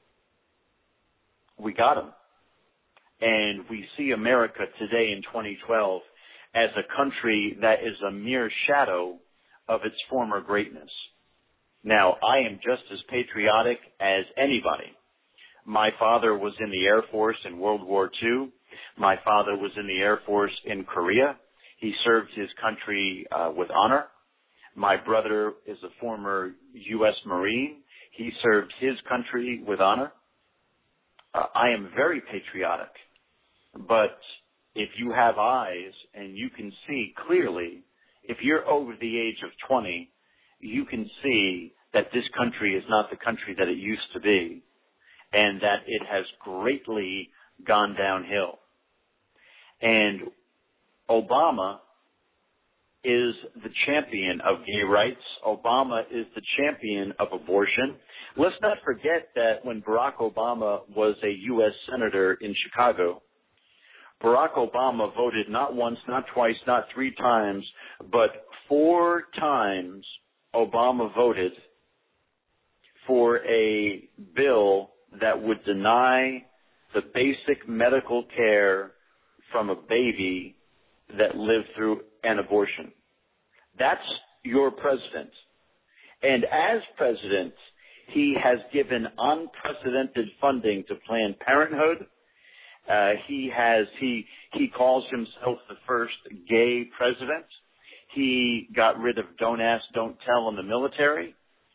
we got them. And we see America today in twenty twelve as a country that is a mere shadow of its former greatness. Now, I am just as patriotic as anybody. My father was in the Air Force in World War Two. My father was in the Air Force in Korea. He served his country uh, with honor. My brother is a former U S Marine. He served his country with honor. Uh, I am very patriotic. But if you have eyes and you can see clearly, if you're over the age of twenty, you can see that this country is not the country that it used to be and that it has greatly gone downhill. And Obama is the champion of gay rights. Obama is the champion of abortion. Let's not forget that when Barack Obama was a U S Senator in Chicago, Barack Obama voted not once, not twice, not three times, but four times Obama voted for a bill that would deny the basic medical care from a baby that lived through an abortion. That's your president. And as president, he has given unprecedented funding to Planned Parenthood. Uh, he has, he, he calls himself the first gay president. He got rid of Don't Ask, Don't Tell in the military.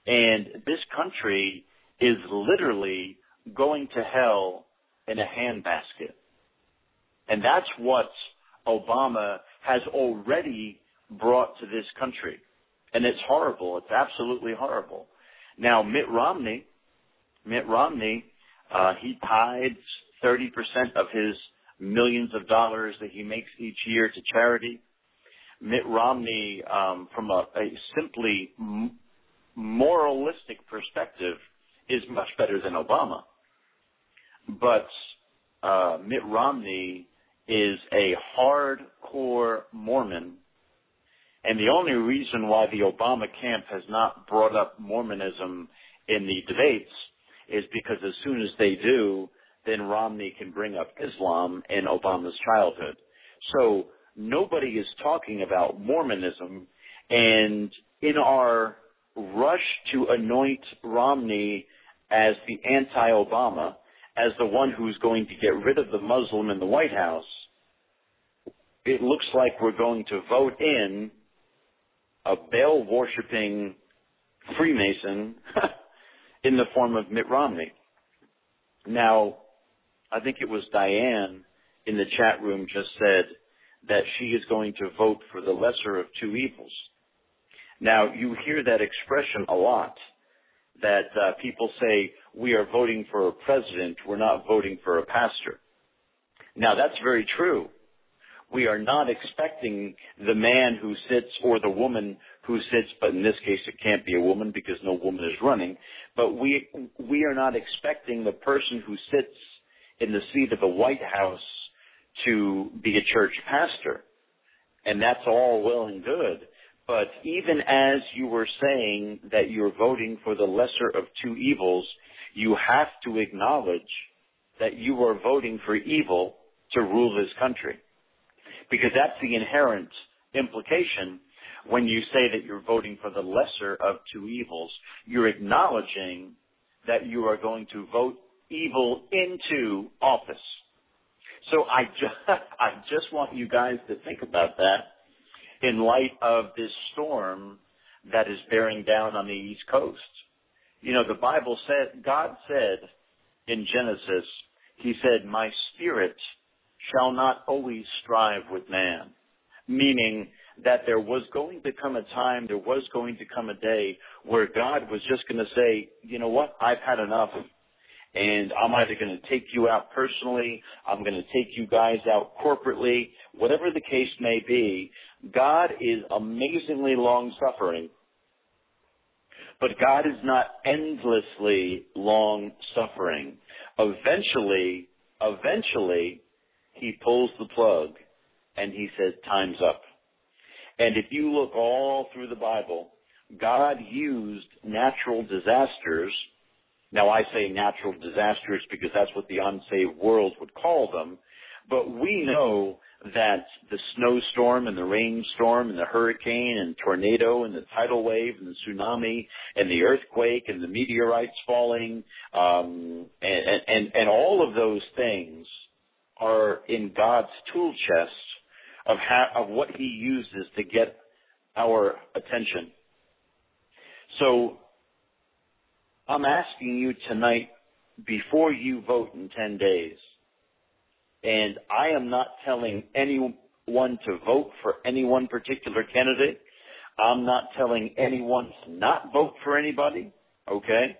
And this country is literally going to hell in a handbasket. And that's what Obama has already brought to this country. And it's horrible. It's absolutely horrible. Now, Mitt Romney, Mitt Romney, uh, he tides thirty percent of his millions of dollars that he makes each year to charity. Mitt Romney, um, from a, a simply m- moralistic perspective, is much better than Obama. But uh, Mitt Romney is a hardcore Mormon, and the only reason why the Obama camp has not brought up Mormonism in the debates is because as soon as they do, then Romney can bring up Islam in Obama's childhood. So nobody is talking about Mormonism, and in our rush to anoint Romney as the anti-Obama, as the one who's going to get rid of the Muslim in the White House, it looks like we're going to vote in a Baal-worshipping Freemason in the form of Mitt Romney. Now, I think it was Diane in the chat room just said that she is going to vote for the lesser of two evils. Now, you hear that expression a lot, that uh, people say, we are voting for a president, we're not voting for a pastor. Now, that's very true. We are not expecting the man who sits or the woman who sits, but in this case it can't be a woman because no woman is running, but we we are not expecting the person who sits in the seat of the White House to be a church pastor. And that's all well and good. But even as you were saying that you're voting for the lesser of two evils, you have to acknowledge that you are voting for evil to rule this country. Because that's the inherent implication when you say that you're voting for the lesser of two evils. You're acknowledging that you are going to vote evil into office. So I just, I just want you guys to think about that in light of this storm that is bearing down on the East Coast. You know, the Bible said, God said in Genesis, he said, my spirit shall not always strive with man, meaning that there was going to come a time, there was going to come a day where God was just going to say, you know what, I've had enough, and I'm either going to take you out personally, I'm going to take you guys out corporately, whatever the case may be. God is amazingly long-suffering, but God is not endlessly long-suffering. Eventually, eventually, he pulls the plug and he says, time's up. And if you look all through the Bible, God used natural disasters. Now I say natural disasters because that's what the unsaved world would call them. But we know that the snowstorm and the rainstorm and the hurricane and tornado and the tidal wave and the tsunami and the earthquake and the meteorites falling um, and, and, and all of those things are in God's tool chest of how, of what he uses to get our attention. So I'm asking you tonight, before you vote in ten days, and I am not telling anyone to vote for any one particular candidate. I'm not telling anyone to not vote for anybody, okay?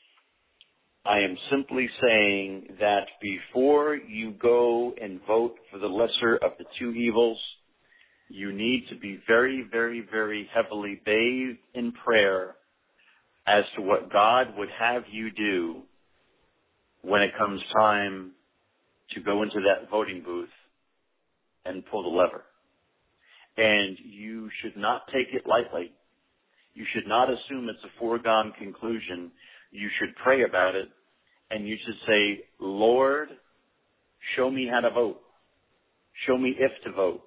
I am simply saying that before you go and vote for the lesser of the two evils, you need to be very, very, very heavily bathed in prayer as to what God would have you do when it comes time to go into that voting booth and pull the lever. And you should not take it lightly. You should not assume it's a foregone conclusion. You should pray about it, and you should say, Lord, show me how to vote. Show me if to vote.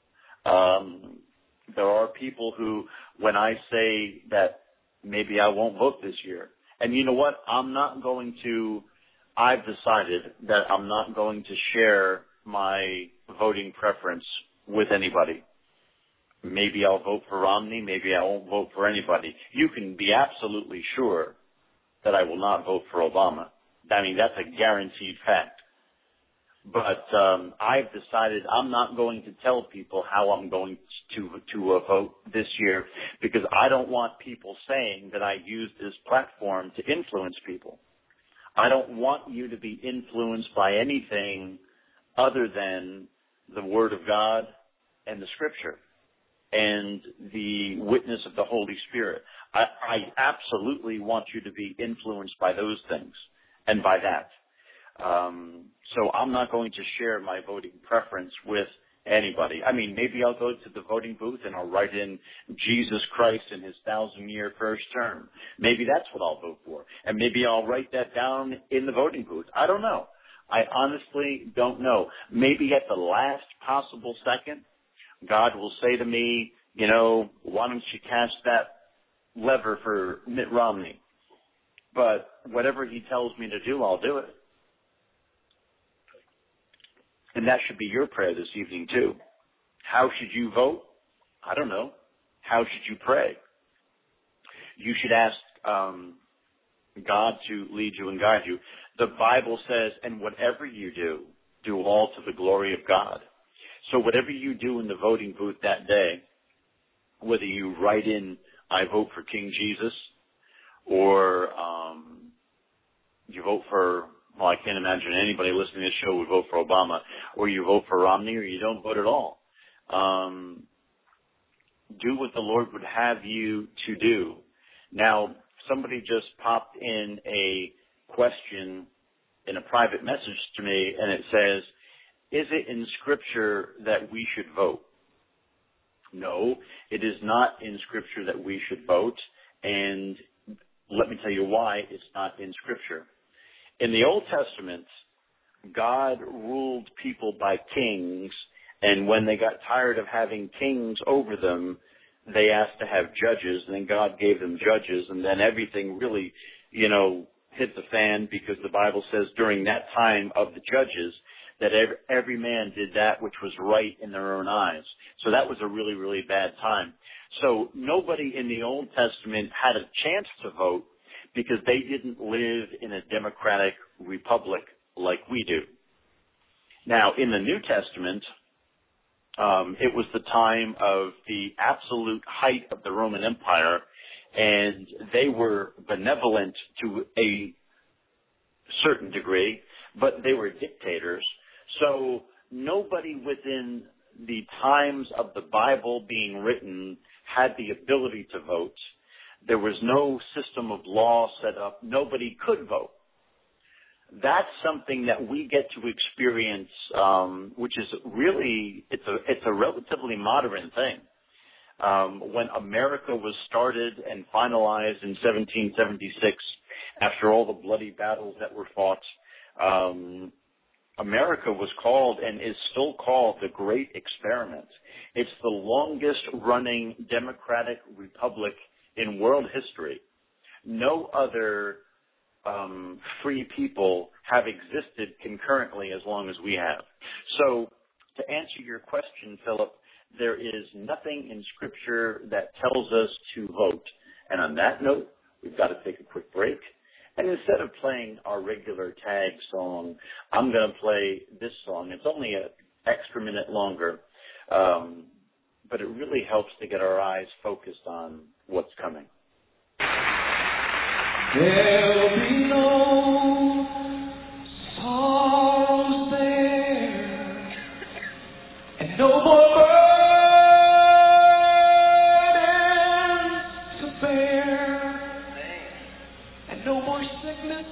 Um, there are people who, when I say that maybe I won't vote this year, and you know what? I'm not going to, I've decided that I'm not going to share my voting preference with anybody. Maybe I'll vote for Romney. Maybe I won't vote for anybody. You can be absolutely sure that I will not vote for Obama. I mean, that's a guaranteed fact. But um, I've decided I'm not going to tell people how I'm going to to uh, vote this year, because I don't want people saying that I use this platform to influence people. I don't want you to be influenced by anything other than the Word of God and the Scripture and the witness of the Holy Spirit. I, I absolutely want you to be influenced by those things and by that. Um, so I'm not going to share my voting preference with anybody. I mean, maybe I'll go to the voting booth and I'll write in Jesus Christ in his thousand-year first term. Maybe that's what I'll vote for. And maybe I'll write that down in the voting booth. I don't know. I honestly don't know. Maybe at the last possible second, God will say to me, you know, why don't you cast that lever for Mitt Romney? But whatever he tells me to do, I'll do it. And that should be your prayer this evening, too. How should you vote? I don't know. How should you pray? You should ask um, God to lead you and guide you. The Bible says, and whatever you do, do all to the glory of God. So whatever you do in the voting booth that day, whether you write in, I vote for King Jesus, or um, you vote for, well, I can't imagine anybody listening to this show would vote for Obama, or you vote for Romney, or you don't vote at all. Um, do what the Lord would have you to do. Now, somebody just popped in a question in a private message to me, and it says, is it in Scripture that we should vote? No, it is not in Scripture that we should vote, and let me tell you why it's not in Scripture. In the Old Testament, God ruled people by kings, and when they got tired of having kings over them, they asked to have judges, and then God gave them judges, and then everything really, you know, hit the fan, because the Bible says during that time of the judges that every, every man did that which was right in their own eyes. So that was a really, really bad time. So nobody in the Old Testament had a chance to vote because they didn't live in a democratic republic like we do. Now, in the New Testament, um, it was the time of the absolute height of the Roman Empire, and they were benevolent to a certain degree, but they were dictators. So nobody within the times of the Bible being written had the ability to vote. There was no system of law set up. Nobody could vote. That's something that we get to experience, um, which is really, it's a, it's a relatively modern thing. Um, when America was started and finalized in seventeen seventy-six, after all the bloody battles that were fought, um, America was called and is still called the Great Experiment. It's the longest running democratic republic in world history. No other um, free people have existed concurrently as long as we have. So to answer your question, Philip, there is nothing in Scripture that tells us to vote. And on that note, we've got to take a quick break. And instead of playing our regular tag song, I'm going to play this song. It's only an extra minute longer, um, but it really helps to get our eyes focused on what's coming. There'll be no sorrows there, and no more burdens to bear, and no more sickness,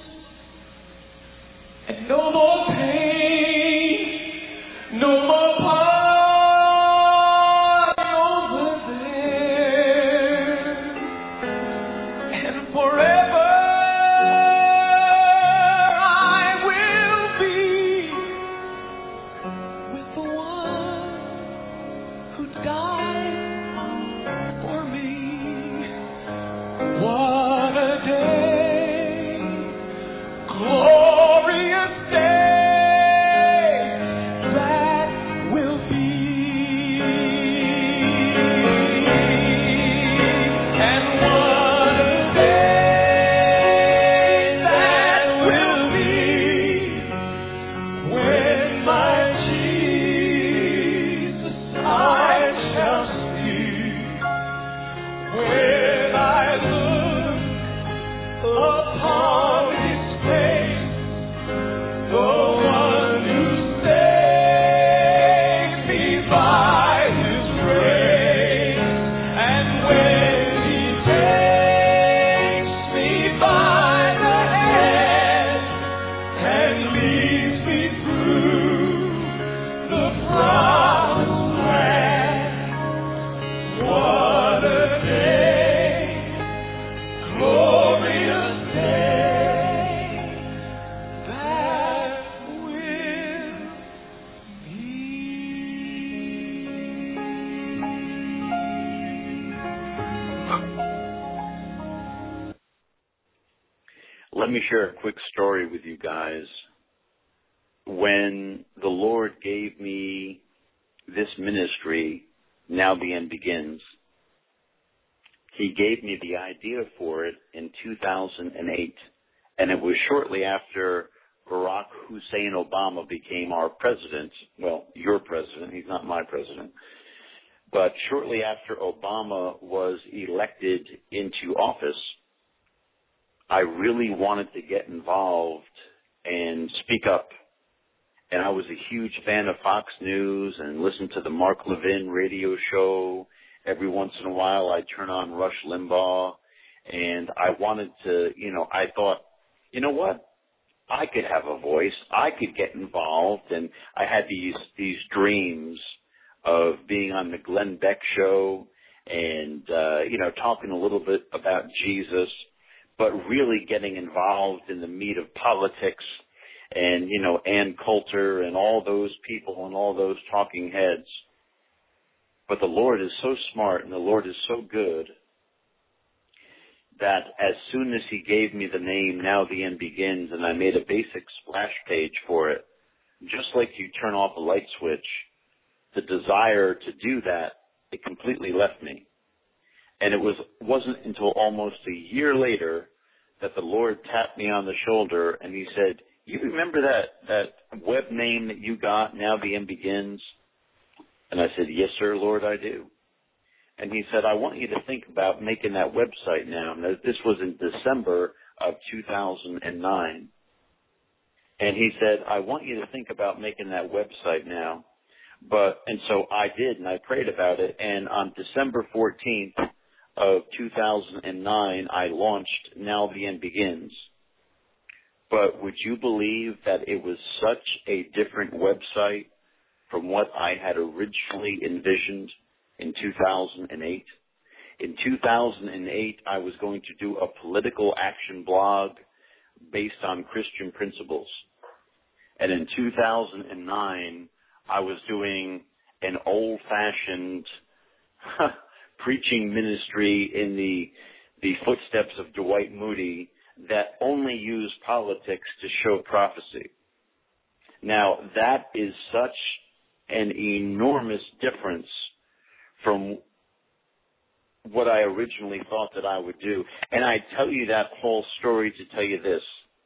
and no more pain, no more party over there, and forever let me share a quick story with you guys. When the Lord gave me this ministry, Now the End Begins, He gave me the idea for it in two thousand eight, and it was shortly after Barack Hussein Obama became our president. Well, your president. He's not my president. But shortly after Obama was elected into office, I really wanted to get involved and speak up. And I was a huge fan of Fox News and listened to the Mark Levin radio show. Every once in a while I'd turn on Rush Limbaugh. And I wanted to, you know, I thought, you know what? I could have a voice. I could get involved. And I had these these dreams of being on the Glenn Beck show and, uh, you know, talking a little bit about Jesus, but really getting involved in the meat of politics and, you know, Ann Coulter and all those people and all those talking heads. But the Lord is so smart and the Lord is so good that as soon as He gave me the name Now the End Begins, and I made a basic splash page for it, just like you turn off a light switch, the desire to do that, it completely left me. And it was, wasn't until almost a year later that the Lord tapped me on the shoulder and He said, you remember that, that web name that you got, Now the End Begins? And I said, yes, sir, Lord, I do. And He said, I want you to think about making that website now. Now, this was in December of two thousand nine. And He said, I want you to think about making that website now. But, and so I did, and I prayed about it. And on December fourteenth of two thousand nine, I launched Now the End Begins. But would you believe that it was such a different website from what I had originally envisioned in two thousand eight? In two thousand eight, I was going to do a political action blog based on Christian principles. And in two thousand nine, I was doing an old-fashioned preaching ministry in the the footsteps of Dwight Moody that only used politics to show prophecy. Now, that is such an enormous difference from what I originally thought that I would do. And I tell you that whole story to tell you this.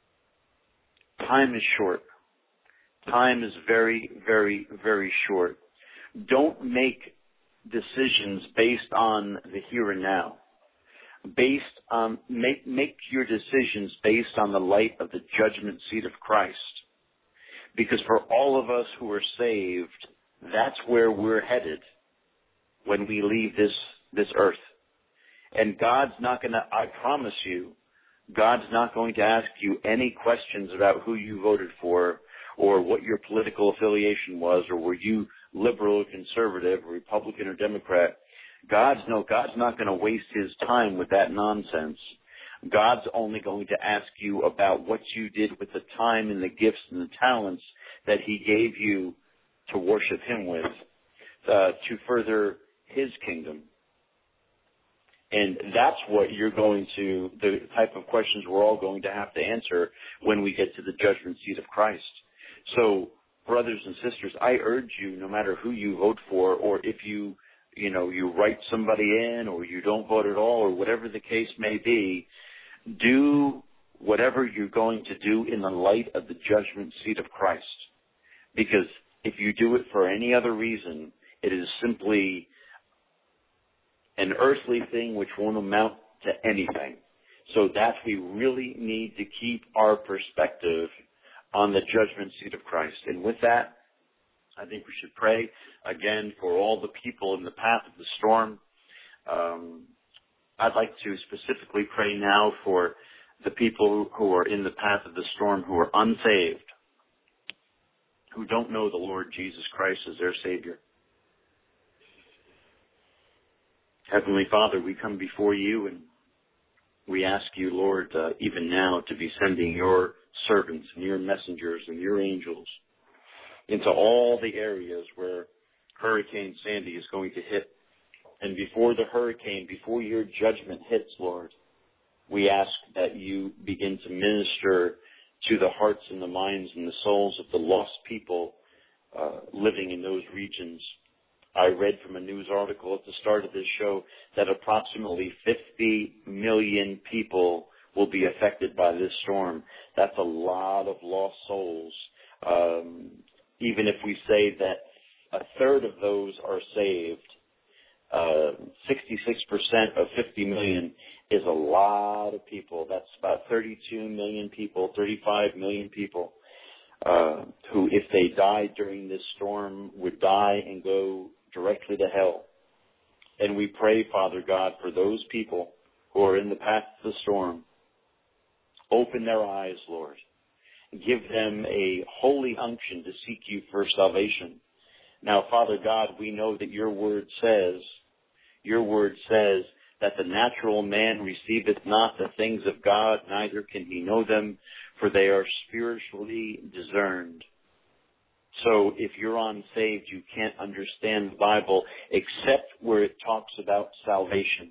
Time is short. Time is very, very, very short. Don't make decisions based on the here and now. Based on, make, make your decisions based on the light of the judgment seat of Christ. Because for all of us who are saved, that's where we're headed when we leave this, this earth. And God's not going to, I promise you, God's not going to ask you any questions about who you voted for or what your political affiliation was, or were you liberal or conservative, or Republican or Democrat. God's no, God's not going to waste His time with that nonsense. God's only going to ask you about what you did with the time and the gifts and the talents that He gave you to worship Him with, uh, to further His kingdom. And that's what you're going to, the type of questions we're all going to have to answer when we get to the judgment seat of Christ. So, brothers and sisters, I urge you, no matter who you vote for, or if you, you know, you write somebody in, or you don't vote at all, or whatever the case may be, do whatever you're going to do in the light of the judgment seat of Christ. Because if you do it for any other reason, it is simply an earthly thing which won't amount to anything. So that we really need to keep our perspective on the judgment seat of Christ. And with that, I think we should pray again for all the people in the path of the storm. Um, I'd like to specifically pray now for the people who are in the path of the storm who are unsaved, who don't know the Lord Jesus Christ as their Savior. Heavenly Father, we come before you and we ask you, Lord, uh, even now to be sending your servants and your messengers and your angels into all the areas where Hurricane Sandy is going to hit. And before the hurricane, before your judgment hits, Lord, We ask that you begin to minister to the hearts and the minds and the souls of the lost people uh, living in those regions. I read from a news article at the start of this show that approximately fifty million people will be affected by this storm. That's a lot of lost souls. Um, even if we say that a third of those are saved, uh, sixty-six percent of fifty million is a lot of people. That's about thirty-two million people, thirty-five million people uh, who, if they died during this storm, would die and go directly to hell. And we pray, Father God, for those people who are in the path of the storm. Open their eyes, Lord. Give them a holy unction to seek you for salvation. Now, Father God, we know that your word says, your word says that the natural man receiveth not the things of God, neither can he know them, for they are spiritually discerned. So if you're unsaved, you can't understand the Bible except where it talks about salvation.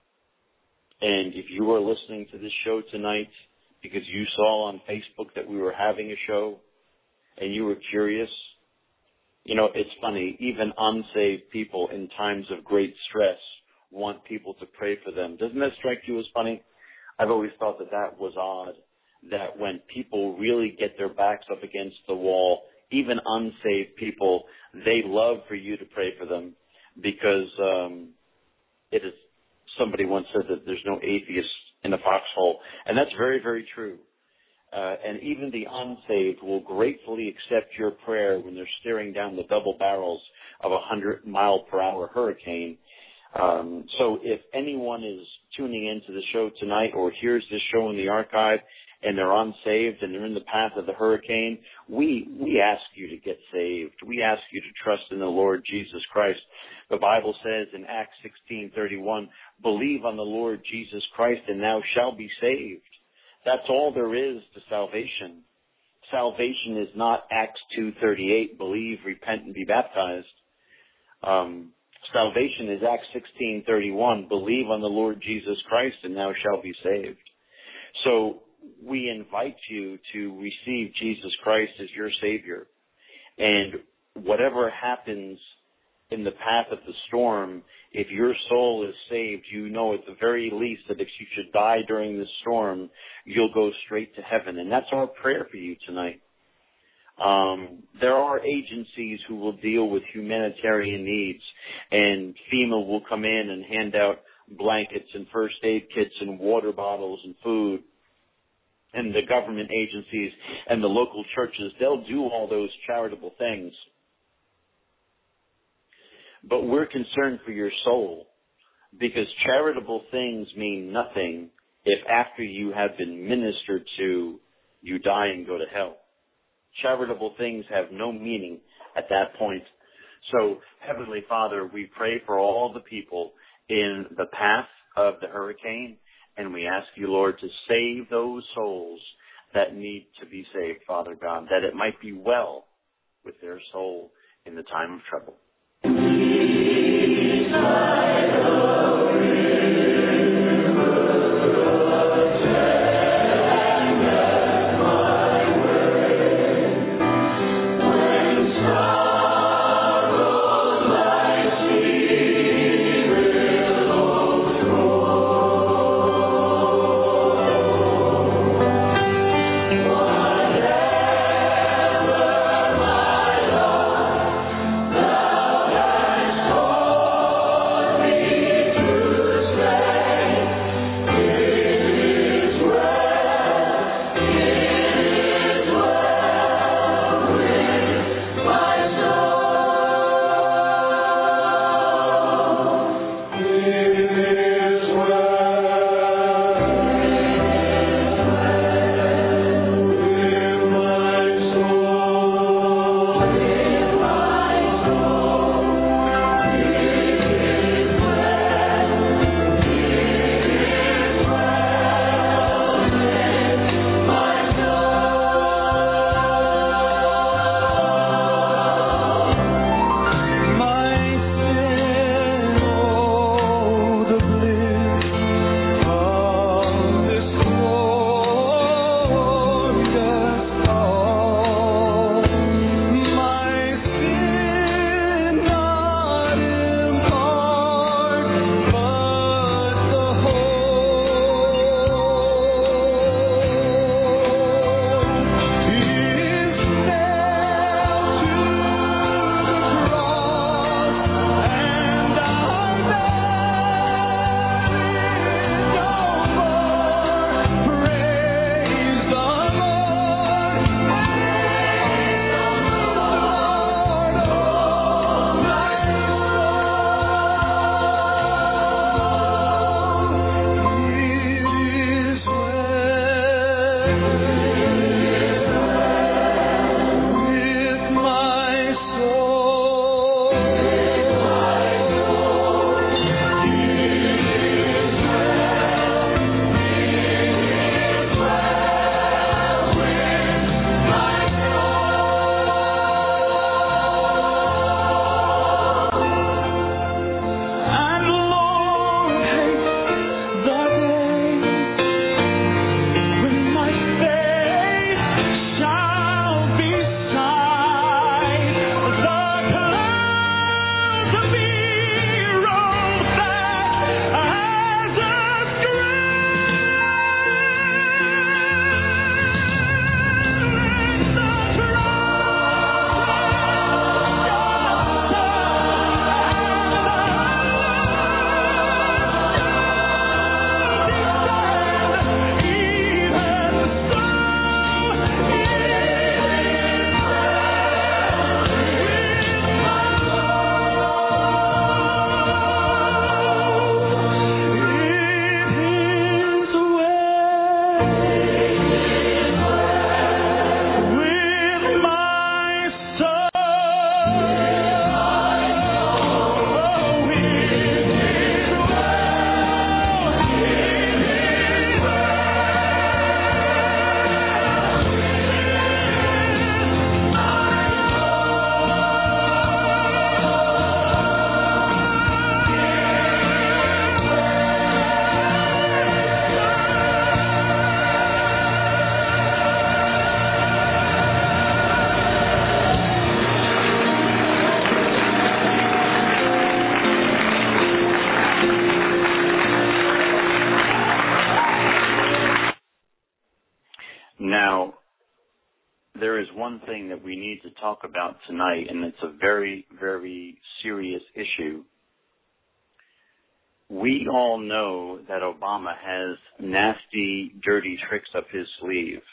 And if you are listening to this show tonight because you saw on Facebook that we were having a show and you were curious, you know, it's funny, even unsaved people in times of great stress want people to pray for them. Doesn't that strike you as funny? I've always thought that that was odd, that when people really get their backs up against the wall, even unsaved people, they love for you to pray for them because um, it is, somebody once said that there's no atheist in a foxhole, and that's very, very true. Uh, and even the unsaved will gratefully accept your prayer when they're staring down the double barrels of a hundred mile per hour hurricane. Um, so if anyone is tuning into the show tonight or hears this show in the archive and they're unsaved and they're in the path of the hurricane, we we ask you to get saved. We ask you to trust in the Lord Jesus Christ. The Bible says in Acts sixteen thirty-one, believe on the Lord Jesus Christ and thou shalt be saved. That's all there is to salvation. Salvation is not Acts two thirty-eight, believe, repent, and be baptized. Um, salvation is Acts sixteen thirty-one, believe on the Lord Jesus Christ and thou shalt be saved. So we invite you to receive Jesus Christ as your Savior. And whatever happens in the path of the storm, if your soul is saved, you know at the very least that if you should die during the storm, you'll go straight to heaven. And that's our prayer for you tonight. Um, there are agencies who will deal with humanitarian needs, and FEMA will come in and hand out blankets and first aid kits and water bottles and food. And the government agencies and the local churches, they'll do all those charitable things. But we're concerned for your soul, because charitable things mean nothing if after you have been ministered to, you die and go to hell. Charitable things have no meaning at that point. So, Heavenly Father, we pray for all the people in the path of the hurricane, and we ask you, Lord, to save those souls that need to be saved, Father God, that it might be well with their soul in the time of trouble. The there is one thing that we need to talk about tonight, and it's a very, very serious issue. We all know that Obama has nasty, dirty tricks up his sleeve.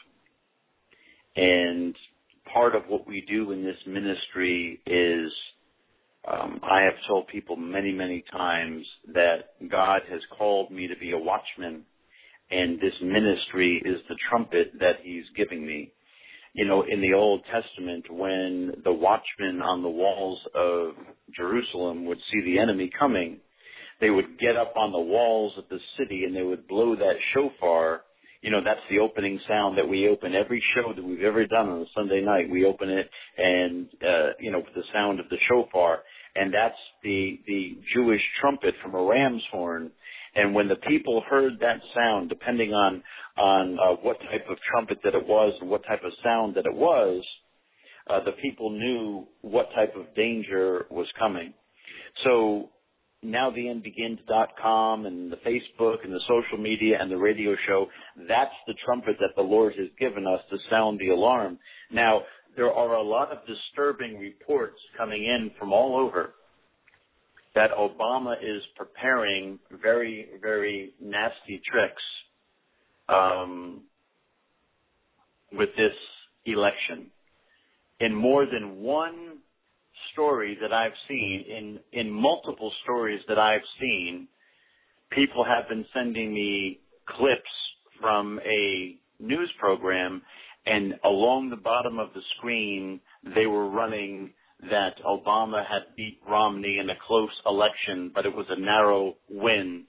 And part of what we do in this ministry is, um, I have told people many, many times that God has called me to be a watchman, and this ministry is the trumpet that he's giving me. You know, in the Old Testament, when the watchmen on the walls of Jerusalem would see the enemy coming, they would get up on the walls of the city and they would blow that shofar. You know, that's the opening sound that we open every show that we've ever done on a Sunday night. We open it and, uh, you know, with the sound of the shofar. And that's the, the Jewish trumpet from a ram's horn. And when the people heard that sound, depending on, on uh, what type of trumpet that it was and what type of sound that it was, uh, the people knew what type of danger was coming. So now the end begins dot com and the Facebook and the social media and the radio show, that's the trumpet that the Lord has given us to sound the alarm. Now, there are a lot of disturbing reports coming in from all over that Obama is preparing very, very nasty tricks um, with this election. In more than one story that I've seen, in, in multiple stories that I've seen, people have been sending me clips from a news program, and along the bottom of the screen, they were running that Obama had beat Romney in a close election, but it was a narrow win.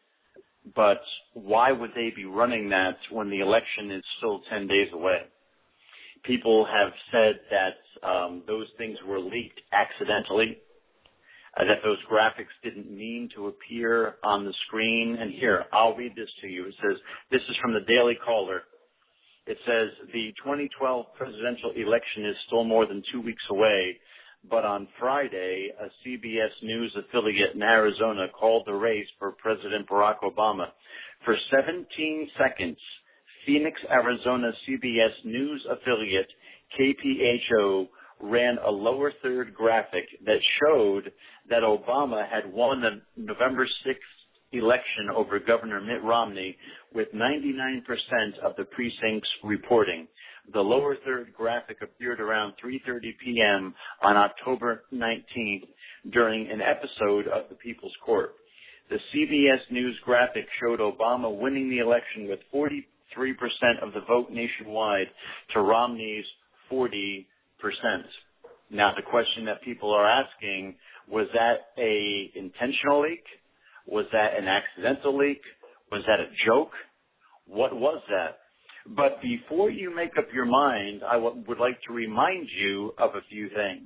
But why would they be running that when the election is still ten days away? People have said that um, those things were leaked accidentally, uh, that those graphics didn't mean to appear on the screen. And here, I'll read this to you. It says, this is from the Daily Caller. It says, the twenty twelve presidential election is still more than two weeks away, but on Friday, a C B S News affiliate in Arizona called the race for President Barack Obama. For seventeen seconds, Phoenix, Arizona C B S News affiliate K P H O ran a lower third graphic that showed that Obama had won the November sixth election over Governor Mitt Romney with ninety-nine percent of the precincts reporting. The lower third graphic appeared around three thirty p.m. on October nineteenth during an episode of The People's Court. The C B S News graphic showed Obama winning the election with forty-three percent of the vote nationwide to Romney's forty percent. Now, the question that people are asking, was that a intentional leak? Was that an accidental leak? Was that a joke? What was that? But before you make up your mind, I w- would like to remind you of a few things.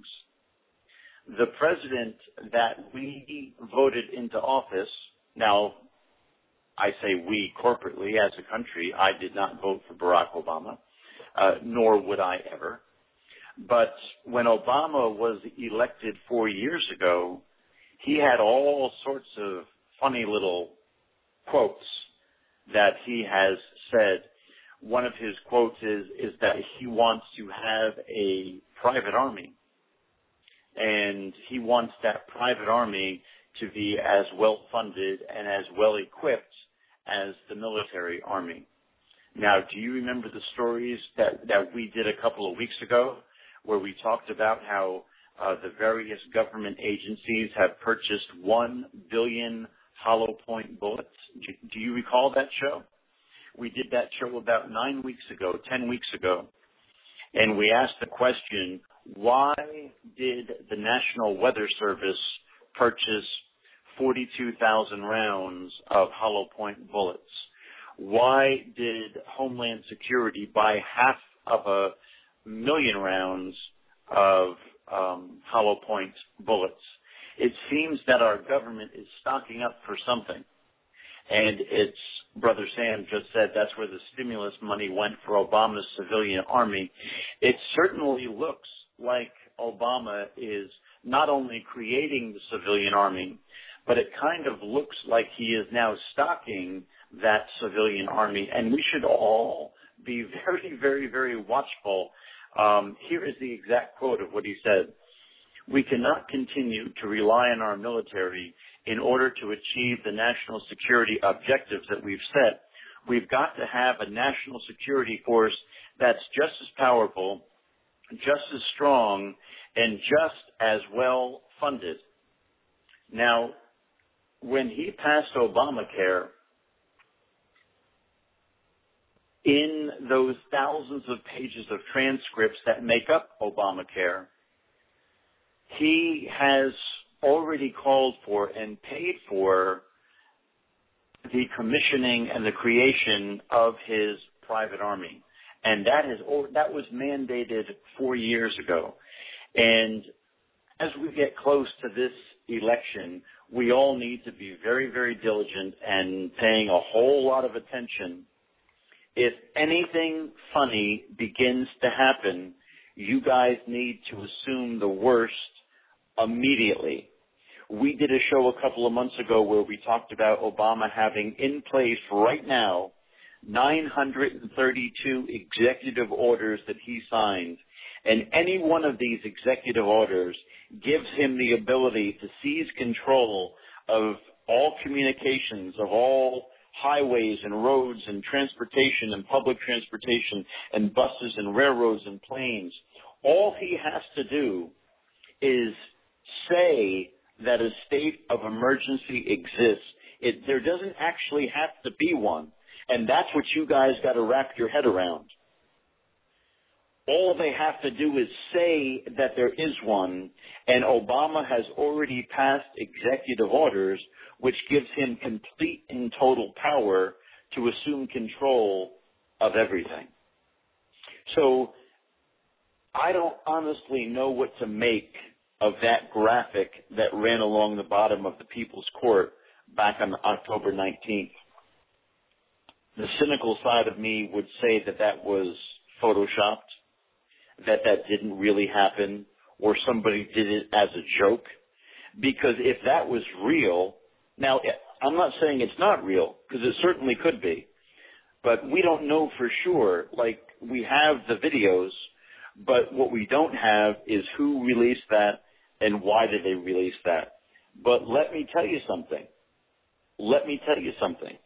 The president that we voted into office, now I say we corporately as a country, I did not vote for Barack Obama, uh, nor would I ever. But when Obama was elected four years ago, he had all sorts of funny little quotes that he has said. One of his quotes is, is that he wants to have a private army, and he wants that private army to be as well funded and as well equipped as the military army. Now, do you remember the stories that, that we did a couple of weeks ago where we talked about how uh, the various government agencies have purchased one billion hollow point bullets? Do, do you recall that show? We did that show about nine weeks ago, ten weeks ago, and we asked the question, why did the National Weather Service purchase forty-two thousand rounds of hollow point bullets? Why did Homeland Security buy half of a million rounds of um, hollow point bullets? It seems that our government is stocking up for something. And it's, Brother Sam just said, that's where the stimulus money went for Obama's civilian army. It certainly looks like Obama is not only creating the civilian army, but it kind of looks like he is now stocking that civilian army. And we should all be very, very, very watchful Um, here is the exact quote of what he said. "We cannot continue to rely on our military in order to achieve the national security objectives that we've set. We've got to have a national security force that's just as powerful, just as strong, and just as well funded." Now, when he passed Obamacare, in those thousands of pages of transcripts that make up Obamacare, he has already called for and paid for the commissioning and the creation of his private army. And that is that was mandated four years ago. And as we get close to this election, we all need to be very, very diligent and paying a whole lot of attention. If anything funny begins to happen, you guys need to assume the worst immediately. We did a show a couple of months ago where we talked about Obama having in place right now nine hundred thirty-two executive orders that he signed. And any one of these executive orders gives him the ability to seize control of all communications, of all highways and roads and transportation and public transportation and buses and railroads and planes. All he has to do is say that a state of emergency exists. It, there doesn't actually have to be one. And that's what you guys got to wrap your head around. All they have to do is say that there is one, and Obama has already passed executive orders which gives him complete and total power to assume control of everything. So I don't honestly know what to make of that graphic that ran along the bottom of the People's Court back on October nineteenth. The cynical side of me would say that that was photoshopped, that that didn't really happen, or somebody did it as a joke. Because if that was real, now I'm not saying it's not real, because it certainly could be, but we don't know for sure. Like, we have the videos, but what we don't have is who released that and why did they release that. But let me tell you something. Let me tell you something.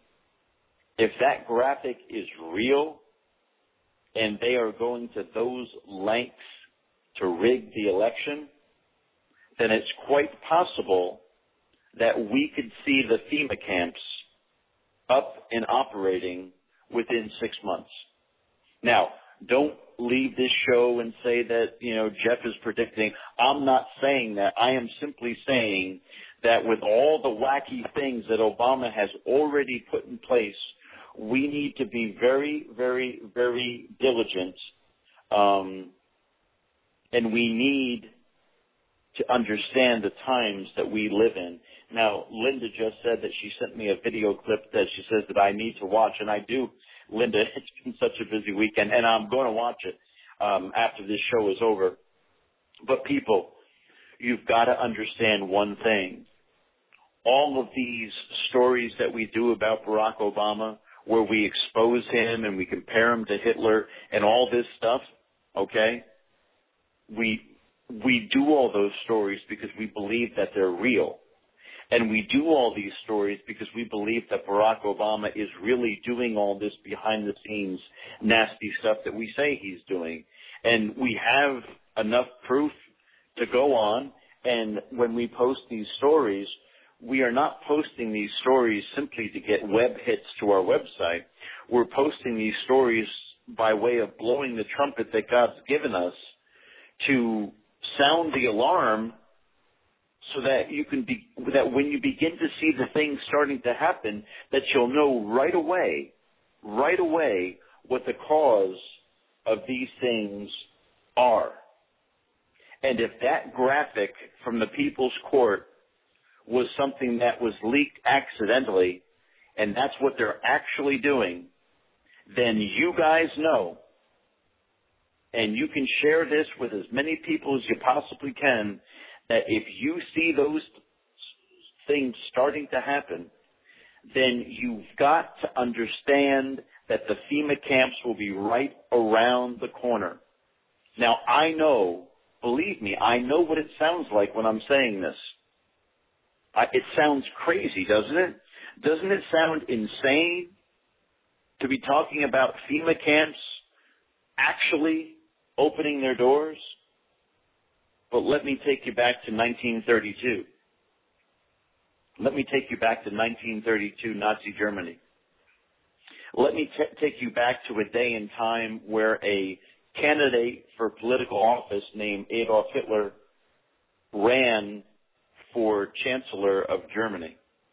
If that graphic is real and they are going to those lengths to rig the election, then it's quite possible that we could see the FEMA camps up and operating within six months. Now, don't leave this show and say that, you know, Jeff is predicting. I'm not saying that. I am simply saying that with all the wacky things that Obama has already put in place, we need to be very, very, very diligent, um, and we need to understand the times that we live in. Now, Linda just said that she sent me a video clip that she says that I need to watch, and I do. Linda, it's been such a busy weekend, and I'm going to watch it um, after this show is over. But people, you've got to understand one thing. All of these stories that we do about Barack Obama, where we expose him and we compare him to Hitler and all this stuff, okay, we we do all those stories because we believe that they're real. And we do all these stories because we believe that Barack Obama is really doing all this behind the scenes nasty stuff that we say he's doing. And we have enough proof to go on, and when we post these stories, we are not posting these stories simply to get web hits to our website. We're posting these stories by way of blowing the trumpet that God's given us to sound the alarm so that you can be, that when you begin to see the things starting to happen, that you'll know right away, right away what the cause of these things are. And if that graphic from the People's Court was something that was leaked accidentally, and that's what they're actually doing, then you guys know, and you can share this with as many people as you possibly can, that if you see those things starting to happen, then you've got to understand that the FEMA camps will be right around the corner. Now, I know, believe me, I know what it sounds like when I'm saying this. I, it sounds crazy, doesn't it? Doesn't it sound insane to be talking about FEMA camps actually opening their doors? But let me take you back to nineteen thirty-two. Let me take you back to nineteen thirty-two Nazi Germany. Let me t- take you back to a day and time where a candidate for political office named Adolf Hitler ran for Chancellor of Germany.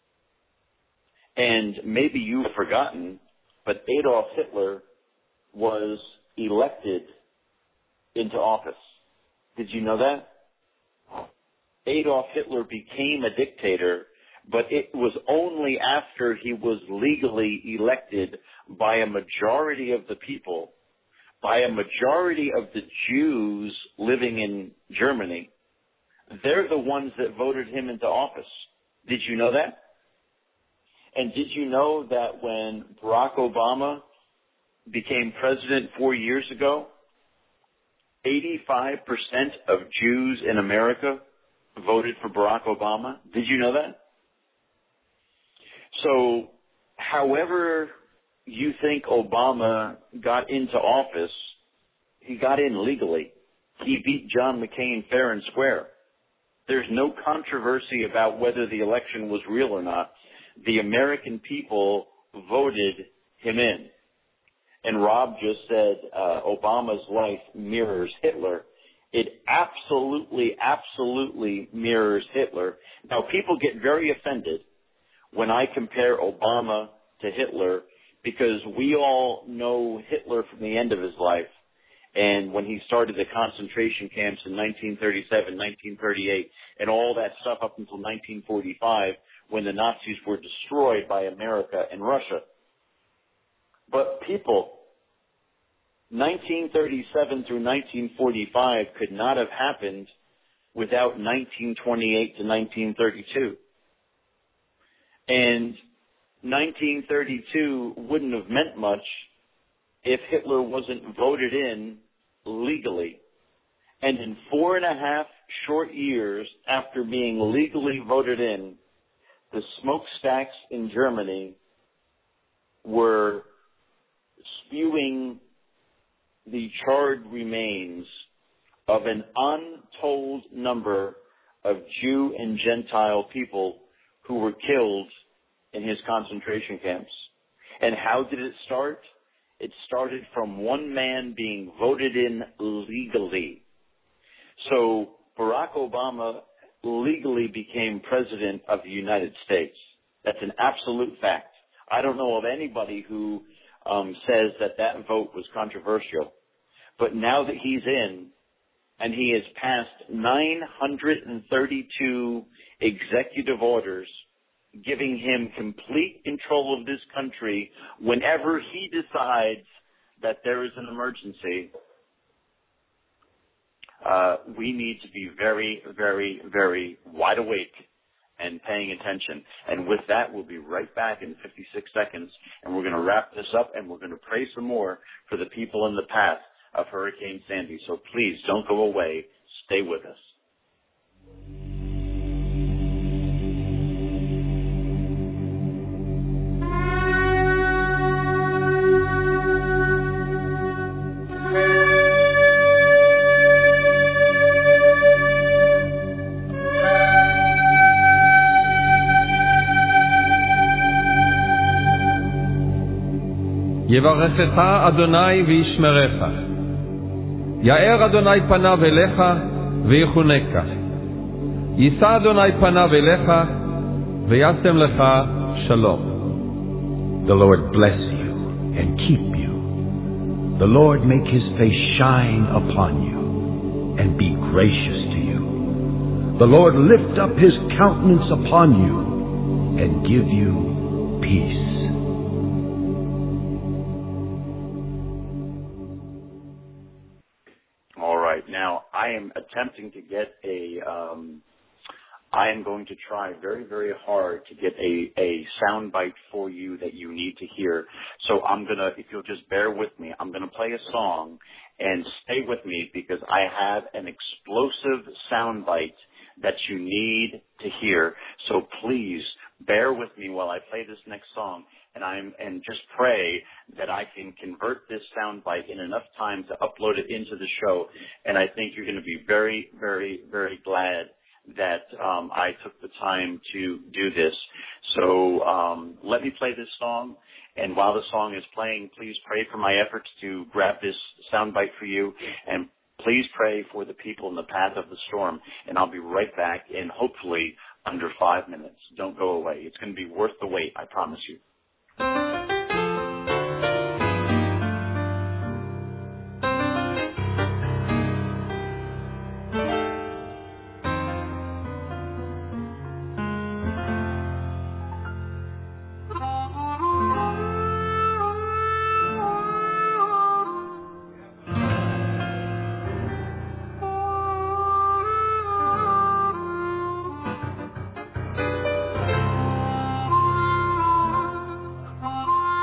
And maybe you've forgotten, but Adolf Hitler was elected into office. Did you know that? Adolf Hitler became a dictator, but it was only after he was legally elected by a majority of the people, by a majority of the Jews living in Germany. They're the ones that voted him into office. Did you know that? And did you know that when Barack Obama became president four years ago, eighty-five percent of Jews in America voted for Barack Obama? Did you know that? So, however you think Obama got into office, he got in legally. He beat John McCain fair and square. There's no controversy about whether the election was real or not. The American people voted him in. And Rob just said uh, Obama's life mirrors Hitler. It absolutely, absolutely mirrors Hitler. Now, people get very offended when I compare Obama to Hitler because we all know Hitler from the end of his life. And when he started the concentration camps in nineteen thirty-seven, nineteen thirty-eight, and all that stuff up until nineteen forty-five, when the Nazis were destroyed by America and Russia. But people, nineteen thirty-seven through nineteen forty-five could not have happened without nineteen twenty-eight to nineteen thirty-two. And nineteen thirty-two wouldn't have meant much if Hitler wasn't voted in legally. And in four and a half short years after being legally voted in, the smokestacks in Germany were spewing the charred remains of an untold number of Jew and Gentile people who were killed in his concentration camps. And how did it start? It started from one man being voted in legally. So Barack Obama legally became president of the United States. That's an absolute fact. I don't know of anybody who um, says that that vote was controversial. But now that he's in, and he has passed nine hundred thirty-two executive orders giving him complete control of this country whenever he decides that there is an emergency, uh, we need to be very, very, very wide awake and paying attention. And with that, we'll be right back in fifty-six seconds, and we're going to wrap this up, and we're going to pray some more for the people in the path of Hurricane Sandy. So please don't go away. Stay with us. יברכך אדוני וישמרך. יאר אדוני פניו אליך ויחונקה. יישא אדוני פניו אליך וישם לך שלום. The Lord bless you and keep you. The Lord make his face shine upon you and be gracious to you. The Lord lift up his countenance upon you and give you peace. Now, I am attempting to get a, um, I am going to try very, very hard to get a, a sound bite for you that you need to hear. So I'm going to, if you'll just bear with me, I'm going to play a song, and stay with me because I have an explosive soundbite that you need to hear. So please bear with me while I play this next song, and I'm and just pray that I can convert this soundbite in enough time to upload it into the show. And I think you're going to be very, very, very glad that um, I took the time to do this. So um, let me play this song. And while the song is playing, please pray for my efforts to grab this soundbite for you. And please pray for the people in the path of the storm. And I'll be right back in hopefully under five minutes. Don't go away. It's going to be worth the wait, I promise you. Oh,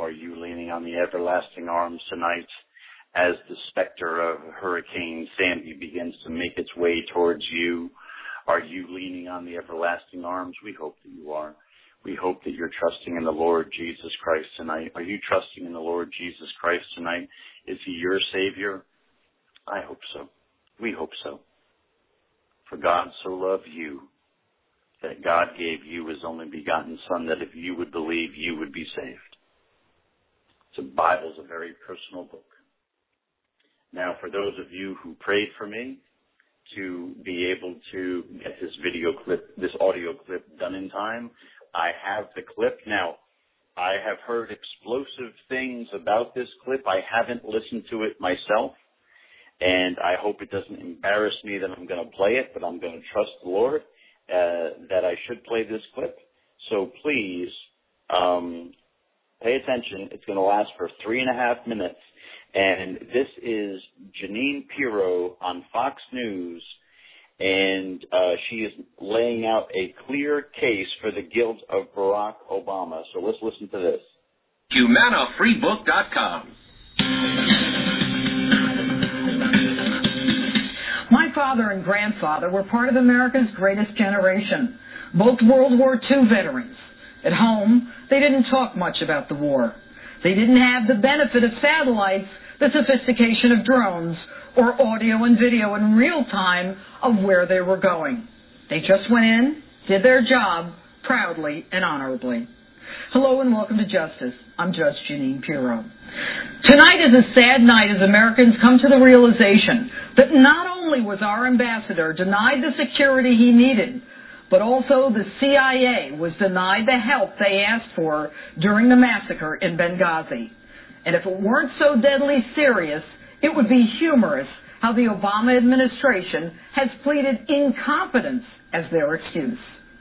Are you leaning on the everlasting arms tonight as the specter of Hurricane Sandy begins to make its way towards you? Are you leaning on the everlasting arms? We hope that you are. We hope that you're trusting in the Lord Jesus Christ tonight. Are you trusting in the Lord Jesus Christ tonight? Is he your Savior? I hope so. We hope so. For God so loved you that God gave you his only begotten Son, that if you would believe, you would be saved. The Bible is a very personal book. Now, for those of you who prayed for me to be able to get this video clip, this audio clip done in time, I have the clip. Now, I have heard explosive things about this clip. I haven't listened to it myself, and I hope it doesn't embarrass me that I'm going to play it, but I'm going to trust the Lord uh, that I should play this clip. So please um, pay attention. It's going to last for three and a half minutes. And this is Jeanine Pirro on Fox News, and uh, she is laying out a clear case for the guilt of Barack Obama. So let's listen to this. Humana Free Book dot com. My father and grandfather were part of America's greatest generation, both World War Two veterans. At home, they didn't talk much about the war. They didn't have the benefit of satellites, the sophistication of drones, or audio and video in real time of where they were going. They just went in, did their job, proudly and honorably. Hello and welcome to Justice. I'm Judge Jeanine Pirro. Tonight is a sad night as Americans come to the realization that not only was our ambassador denied the security he needed, but also the C I A was denied the help they asked for during the massacre in Benghazi. And if it weren't so deadly serious, it would be humorous how the Obama administration has pleaded incompetence as their excuse.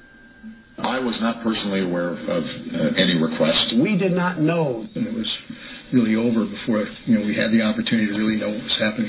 I was not personally aware of uh, any request. We did not know, and it was really over before you know we had the opportunity to really know what was happening.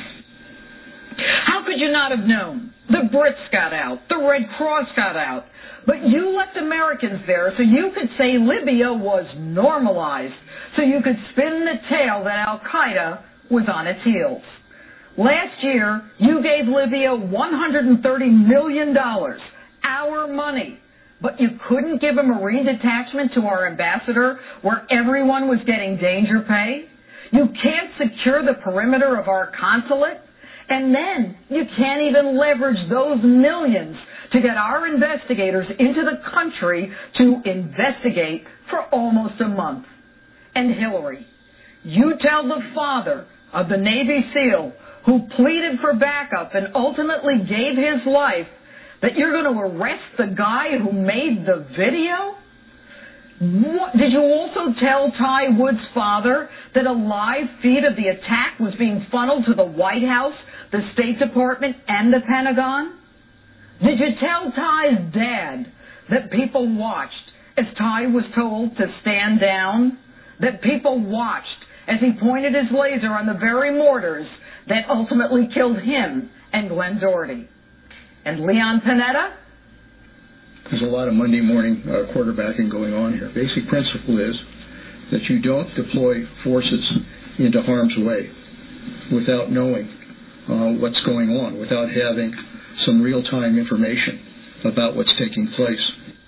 How could you not have known? The Brits got out, the Red Cross got out, but you left Americans there so you could say Libya was normalized, so you could spin the tale that Al-Qaeda was on its heels. Last year, you gave Libya one hundred thirty million dollars, our money, but you couldn't give a Marine detachment to our ambassador where everyone was getting danger pay? You can't secure the perimeter of our consulate? And then you can't even leverage those millions to get our investigators into the country to investigate for almost a month. And Hillary, you tell the father of the Navy SEAL who pleaded for backup and ultimately gave his life that you're going to arrest the guy who made the video? What, did you also tell Ty Wood's father that a live feed of the attack was being funneled to the White House, the State Department, and the Pentagon? Did you tell Ty's dad that people watched as Ty was told to stand down? That people watched as he pointed his laser on the very mortars that ultimately killed him and Glenn Doherty? And Leon Panetta? There's a lot of Monday morning uh, quarterbacking going on here. Basic principle is that you don't deploy forces into harm's way without knowing uh, what's going on, without having some real-time information about what's taking place.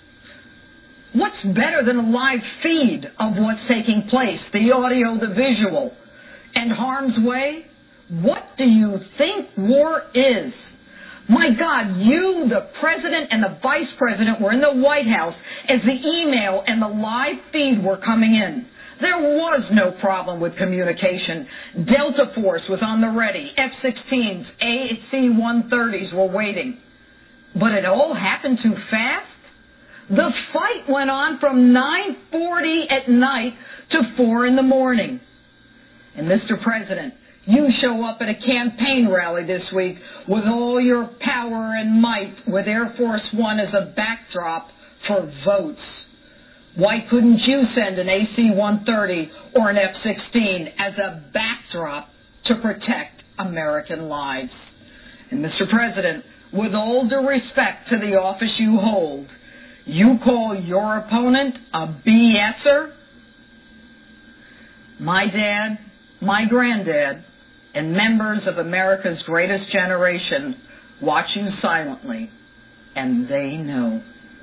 What's better than a live feed of what's taking place, the audio, the visual, and harm's way? What do you think war is? My God, you, the president and the vice president were in the White House as the email and the live feed were coming in. There was no problem with communication. Delta Force was on the ready. F sixteens, A C one thirties were waiting. But it all happened too fast. The fight went on from nine forty at night to four in the morning. And Mister President, you show up at a campaign rally this week with all your power and might with Air Force One as a backdrop for votes. Why couldn't you send an A C one thirty or an F sixteen as a backdrop to protect American lives? And Mister President, with all due respect to the office you hold, you call your opponent a BSer? my dad, my granddad, and members of America's greatest generation watching silently, and they know.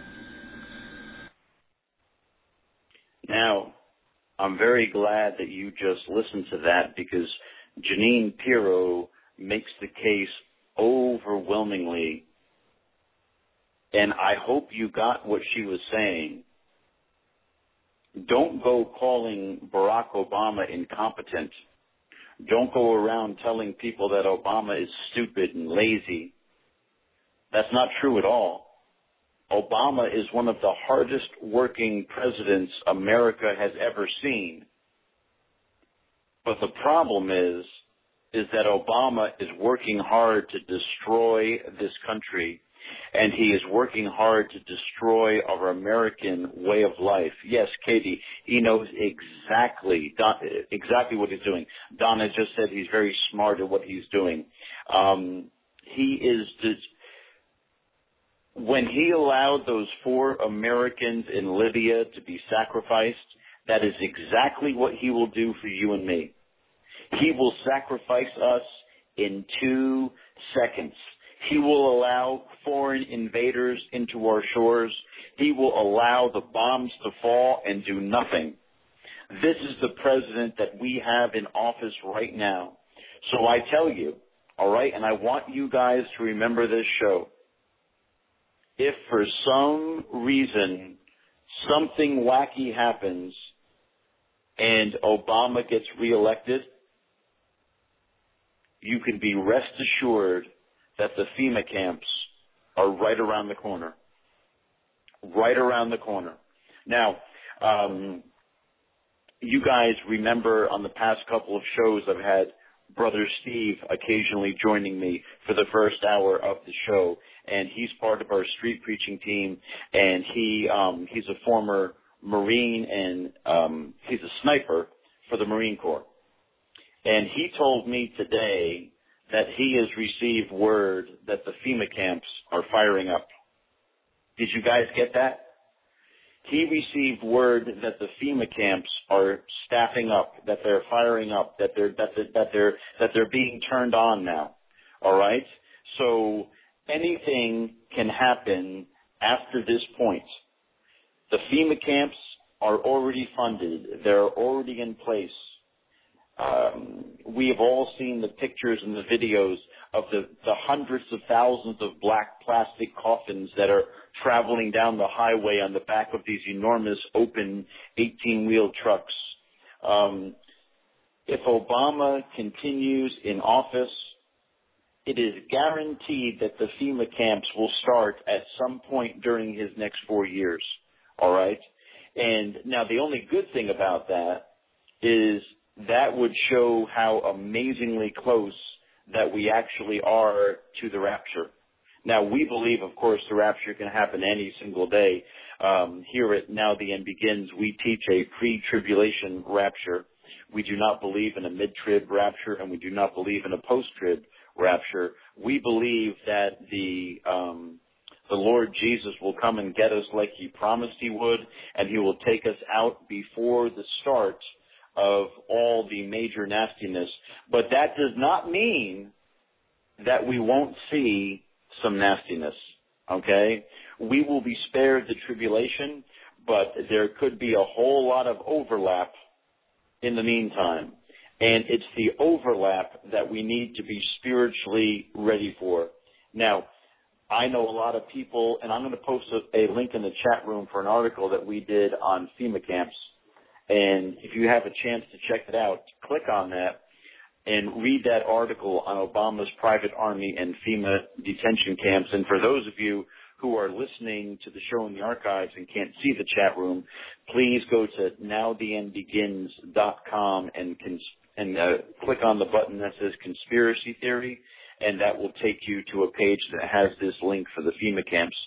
Now, I'm very glad that you just listened to that, because Jeanine Pirro makes the case overwhelmingly, and I hope you got what she was saying. Don't go calling Barack Obama incompetent. Don't go around telling people that Obama is stupid and lazy. That's not true at all. Obama is one of the hardest working presidents America has ever seen. But the problem is, is that Obama is working hard to destroy this country, and he is working hard to destroy our American way of life. Yes, Katie, he knows exactly exactly what he's doing. Donna just said he's very smart at what he's doing. Um, he is just, when he allowed those four Americans in Libya to be sacrificed, that is exactly what he will do for you and me. He will sacrifice us in two seconds. He will allow foreign invaders into our shores. He will allow the bombs to fall and do nothing. This is the president that we have in office right now. So I tell you, all right, and I want you guys to remember this show. If for some reason something wacky happens and Obama gets reelected, you can be rest assured that the FEMA camps are right around the corner. Right around the corner. Now, um, you guys remember on the past couple of shows I've had Brother Steve occasionally joining me for the first hour of the show, and he's part of our street preaching team, and he um, he's a former Marine, and um, he's a sniper for the Marine Corps. And he told me today that he has received word that the FEMA camps are firing up. Did you guys get that? He received word that the FEMA camps are staffing up, that they're firing up, that they're that they're, that they're that they're being turned on now. All right? So anything can happen after this point. The FEMA camps are already funded. They're already in place. Um, we have all seen the pictures and the videos of the, the hundreds of thousands of black plastic coffins that are traveling down the highway on the back of these enormous open eighteen-wheel trucks. Um, if Obama continues in office, it is guaranteed that the FEMA camps will start at some point during his next four years. All right? And now the only good thing about that is that would show how amazingly close that we actually are to the rapture. Now, we believe, of course, the rapture can happen any single day. Um, here at Now the End Begins, we teach a pre-tribulation rapture. We do not believe in a mid-trib rapture, and we do not believe in a post-trib rapture. We believe that the um, the Lord Jesus will come and get us like he promised he would, and he will take us out before the start of all the major nastiness. But that does not mean that we won't see some nastiness, okay? We will be spared the tribulation, but there could be a whole lot of overlap in the meantime. And it's the overlap that we need to be spiritually ready for. Now, I know a lot of people, and I'm going to post a, a link in the chat room for an article that we did on FEMA camps. And if you have a chance to check it out, click on that and read that article on Obama's private army and FEMA detention camps. And for those of you who are listening to the show in the archives and can't see the chat room, please go to now the end begins dot com and, cons- and uh, click on the button that says Conspiracy Theory, and that will take you to a page that has this link for the FEMA camps.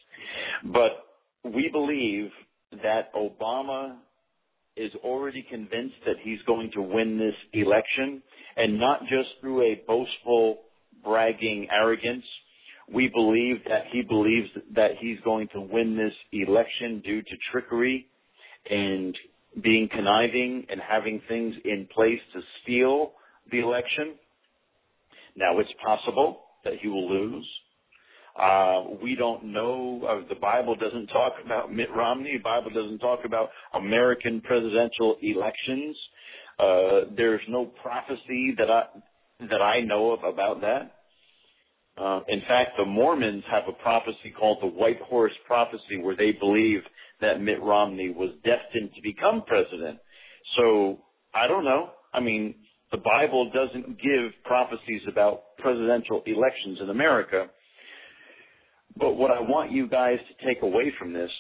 But we believe that Obama is already convinced that he's going to win this election, and not just through a boastful, bragging arrogance. We believe that he believes that he's going to win this election due to trickery and being conniving and having things in place to steal the election. Now, it's possible that he will lose. Uh, we don't know. Uh, the Bible doesn't talk about Mitt Romney. The Bible doesn't talk about American presidential elections. Uh, there's no prophecy that I that I know of about that. Uh, in fact, the Mormons have a prophecy called the White Horse Prophecy, where they believe that Mitt Romney was destined to become president. So I don't know. I mean, the Bible doesn't give prophecies about presidential elections in America. But what I want you guys to take away from this,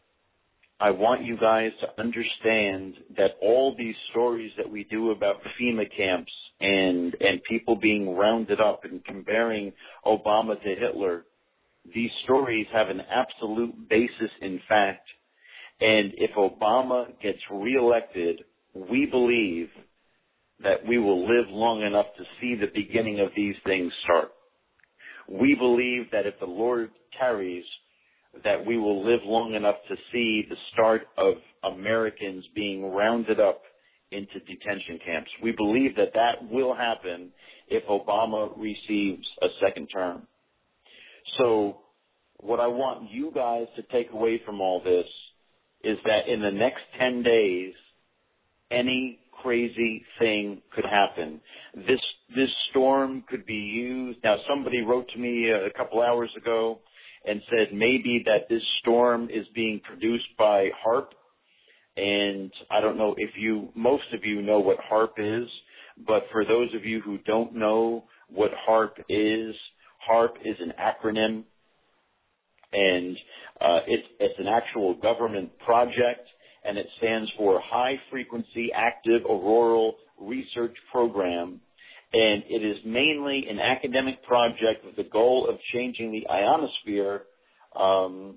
I want you guys to understand that all these stories that we do about FEMA camps and and people being rounded up and comparing Obama to Hitler, these stories have an absolute basis in fact. And if Obama gets reelected, we believe that we will live long enough to see the beginning of these things start. We believe that if the Lord tarries, that we will live long enough to see the start of Americans being rounded up into detention camps. We believe that that will happen if Obama receives a second term. So what I want you guys to take away from all this is that in the next ten days, any crazy thing could happen. This this storm could be used. Now, somebody wrote to me a couple hours ago and said maybe that this storm is being produced by HAARP. And I don't know if you, most of you know what HAARP is, but for those of you who don't know what HAARP is, HAARP is an acronym, and uh, it's, it's an actual government project, and it stands for High Frequency Active Auroral Research Program. And it is mainly an academic project with the goal of changing the ionosphere um,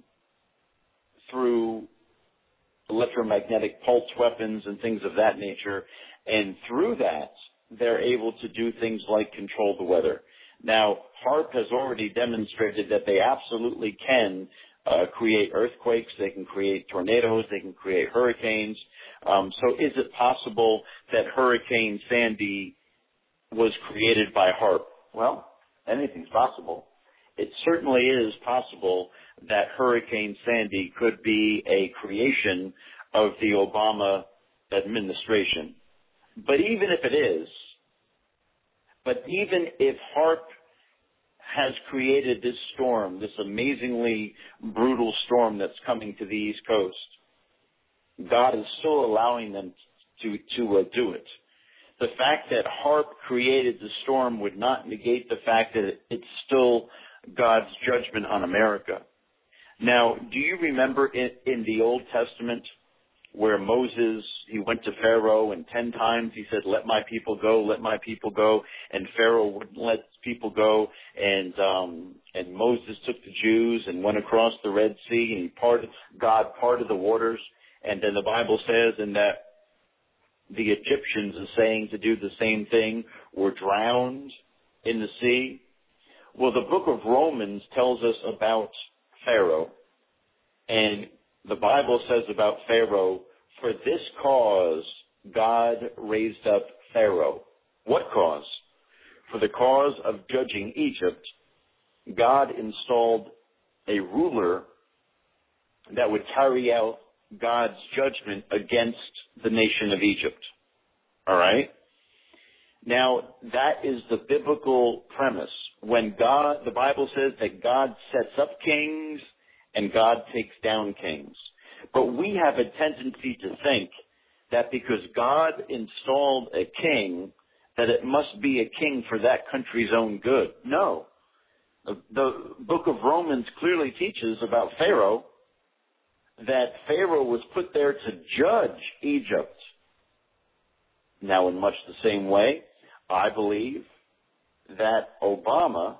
through electromagnetic pulse weapons and things of that nature. And through that, they're able to do things like control the weather. Now, HAARP has already demonstrated that they absolutely can uh, create earthquakes, they can create tornadoes, they can create hurricanes. Um, so is it possible that Hurricane Sandy was created by HAARP? Well, anything's possible. It certainly is possible that Hurricane Sandy could be a creation of the Obama administration. But even if it is, but even if HAARP has created this storm, this amazingly brutal storm that's coming to the East Coast, God is still allowing them to, to uh, do it. The fact that HAARP created the storm would not negate the fact that it's still God's judgment on America. Now, do you remember in, in the Old Testament where Moses, he went to Pharaoh and ten times he said, let my people go, let my people go, and Pharaoh wouldn't let people go, and um, and Moses took the Jews and went across the Red Sea, and he parted, God parted the waters, and then the Bible says in that the Egyptians, is saying to do the same thing, were drowned in the sea. Well, the book of Romans tells us about Pharaoh. And the Bible says about Pharaoh, for this cause God raised up Pharaoh. What cause? For the cause of judging Egypt, God installed a ruler that would carry out God's judgment against the nation of Egypt. All right? Now, that is the biblical premise. When God, the Bible says that God sets up kings and God takes down kings. But we have a tendency to think that because God installed a king, that it must be a king for that country's own good. No. The, the book of Romans clearly teaches about Pharaoh, that Pharaoh was put there to judge Egypt. Now, in much the same way, I believe that Obama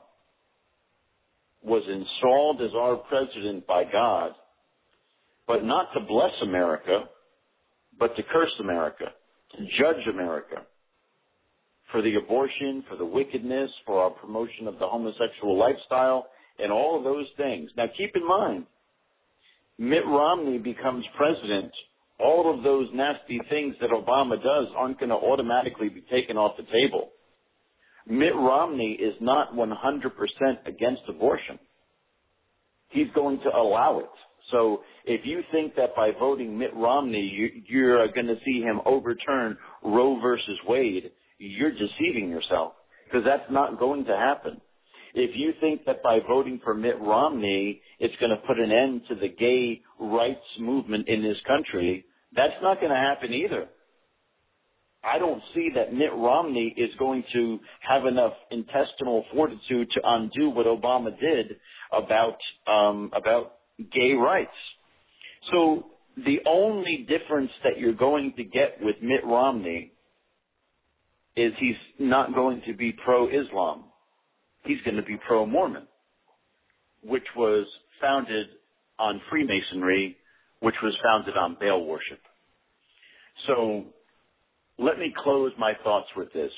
was installed as our president by God, but not to bless America, but to curse America, to judge America for the abortion, for the wickedness, for our promotion of the homosexual lifestyle, and all of those things. Now, keep in mind, Mitt Romney becomes president all of those nasty things that Obama does aren't going to automatically be taken off the table. Mitt Romney is not one hundred percent against abortion. He's going to allow it. So if you think that by voting Mitt Romney, you, you're going to see him overturn Roe versus Wade, you're deceiving yourself, because that's not going to happen. If you think that by voting for Mitt Romney, it's going to put an end to the gay rights movement in this country, that's not going to happen either. I don't see that Mitt Romney is going to have enough intestinal fortitude to undo what Obama did about um, about gay rights. So the only difference that you're going to get with Mitt Romney is he's not going to be pro-Islam. He's going to be pro-Mormon, which was founded on Freemasonry, which was founded on Baal worship. So let me close my thoughts with this.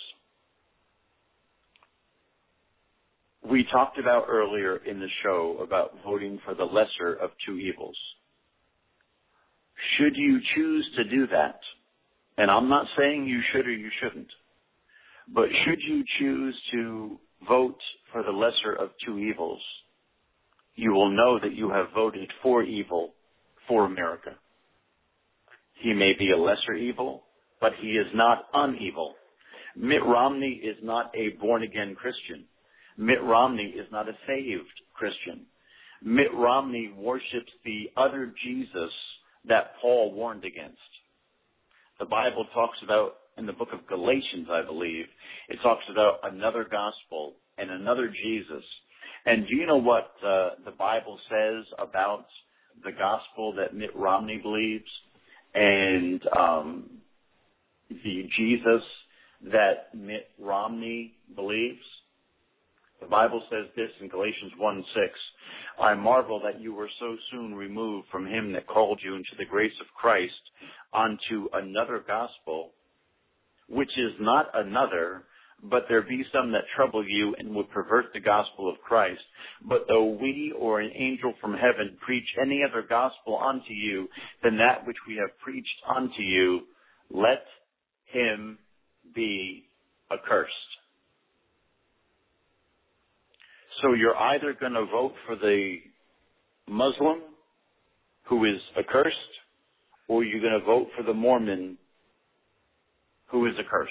We talked about earlier in the show about voting for the lesser of two evils. Should you choose to do that, and I'm not saying you should or you shouldn't, but should you choose to vote for the lesser of two evils, you will know that you have voted for evil for America. He may be a lesser evil, but he is not unevil. Mitt Romney is not a born-again Christian. Mitt Romney is not a saved Christian. Mitt Romney worships the other Jesus that Paul warned against. The Bible talks about, in the book of Galatians, I believe, it talks about another gospel and another Jesus. And do you know what uh, the Bible says about the gospel that Mitt Romney believes and um, the Jesus that Mitt Romney believes? The Bible says this in Galatians one six, I marvel that you were so soon removed from him that called you into the grace of Christ unto another gospel, which is not another, but there be some that trouble you and would pervert the gospel of Christ. But though we or an angel from heaven preach any other gospel unto you than that which we have preached unto you, let him be accursed. So you're either going to vote for the Muslim who is accursed, or you're going to vote for the Mormon who is accursed.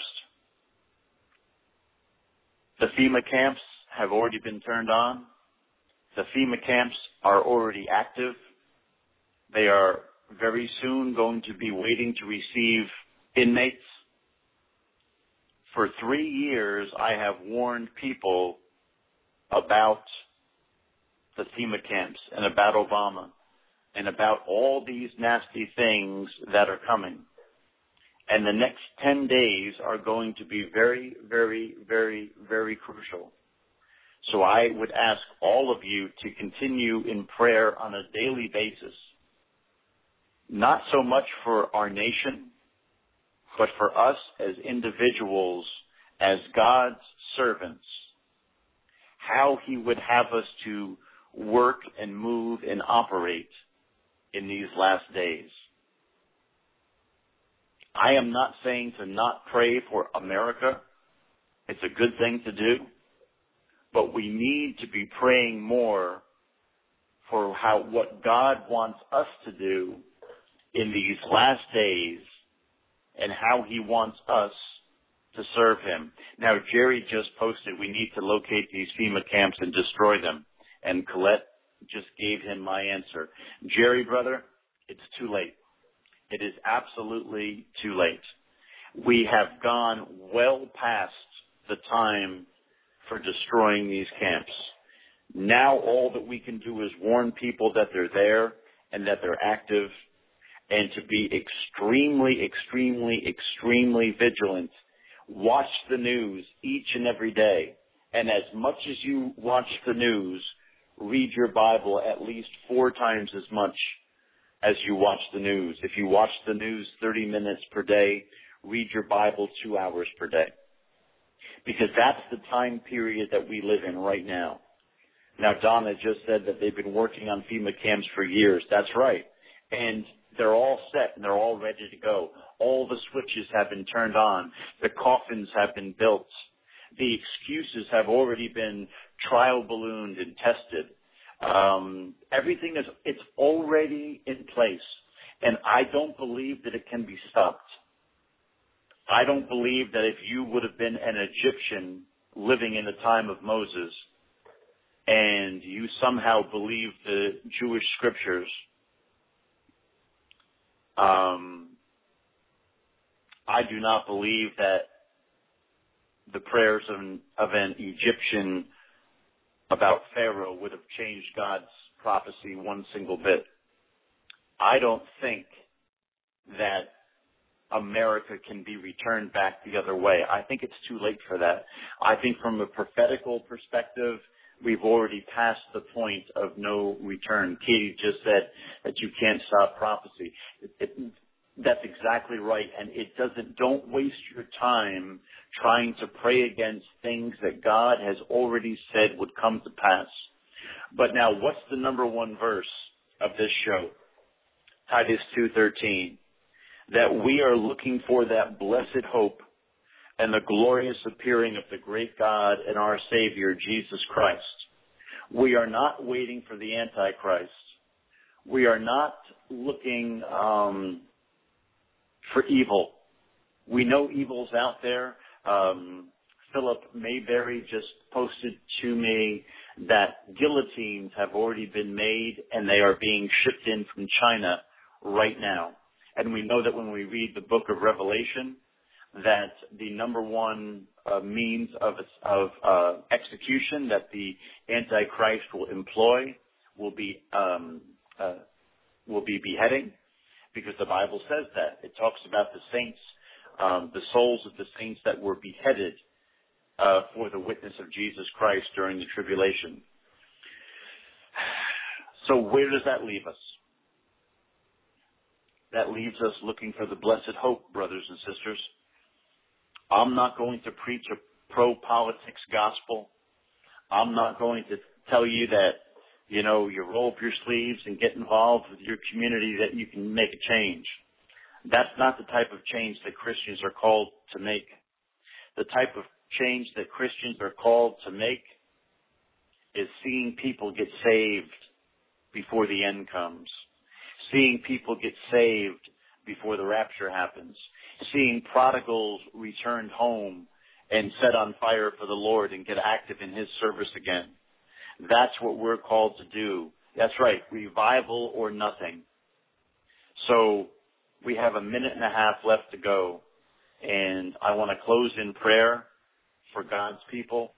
The FEMA camps have already been turned on. The FEMA camps are already active. They are very soon going to be waiting to receive inmates. For three years, I have warned people about the FEMA camps and about Obama and about all these nasty things that are coming. And the next ten days are going to be very, very, very, very crucial. So I would ask all of you to continue in prayer on a daily basis, not so much for our nation, but for us as individuals, as God's servants, how he would have us to work and move and operate in these last days. I am not saying to not pray for America. It's a good thing to do. But we need to be praying more for how what God wants us to do in these last days and how he wants us to serve him. Now, Jerry just posted, we need to locate these FEMA camps and destroy them. And Colette just gave him my answer. Jerry, brother, it's too late. It is absolutely too late. We have gone well past the time for destroying these camps. Now all that we can do is warn people that they're there and that they're active, and to be extremely, extremely, extremely vigilant. Watch the news each and every day. And as much as you watch the news, read your Bible at least four times as much as you watch the news. If you watch the news thirty minutes per day, read your Bible two hours per day. Because that's the time period that we live in right now. Now, Donna just said that they've been working on FEMA camps for years. That's right. And They're all set and they're all ready to go. All the switches have been turned on. The coffins have been built. The excuses have already been trial ballooned and tested. Um, everything is, it's already in place. And I don't believe that it can be stopped. I don't believe that if you would have been an Egyptian living in the time of Moses and you somehow believed the Jewish scriptures, um, I do not believe that the prayers of an, of an Egyptian about Pharaoh would have changed God's prophecy one single bit. I don't think that America can be returned back the other way. I think it's too late for that. I think from a prophetical perspective, we've already passed the point of no return. Katie just said that you can't stop prophecy. It, it, that's exactly right. And it doesn't, don't waste your time trying to pray against things that God has already said would come to pass. But now, what's the number one verse of this show? Titus two thirteen. That we are looking for that blessed hope and the glorious appearing of the great God and our Savior, Jesus Christ. We are not waiting for the Antichrist. We are not looking um, for evil. We know evil's out there. Um, Philip Mayberry just posted to me that guillotines have already been made and they are being shipped in from China right now. And we know that when we read the book of Revelation, that the number one uh, means of, of uh, execution that the Antichrist will employ will be um, uh, will be beheading, because the Bible says that. It talks about the saints, um, the souls of the saints that were beheaded uh, for the witness of Jesus Christ during the tribulation. So where does that leave us? That leaves us looking for the blessed hope, brothers and sisters. I'm not going to preach a pro-politics gospel. I'm not going to tell you that, you know, you roll up your sleeves and get involved with your community that you can make a change. That's not the type of change that Christians are called to make. The type of change that Christians are called to make is seeing people get saved before the end comes. Seeing people get saved before the rapture happens. Seeing prodigals returned home and set on fire for the Lord and get active in His service again. That's what we're called to do. That's right, revival or nothing. So we have a minute and a half left to go, and I want to close in prayer for God's people.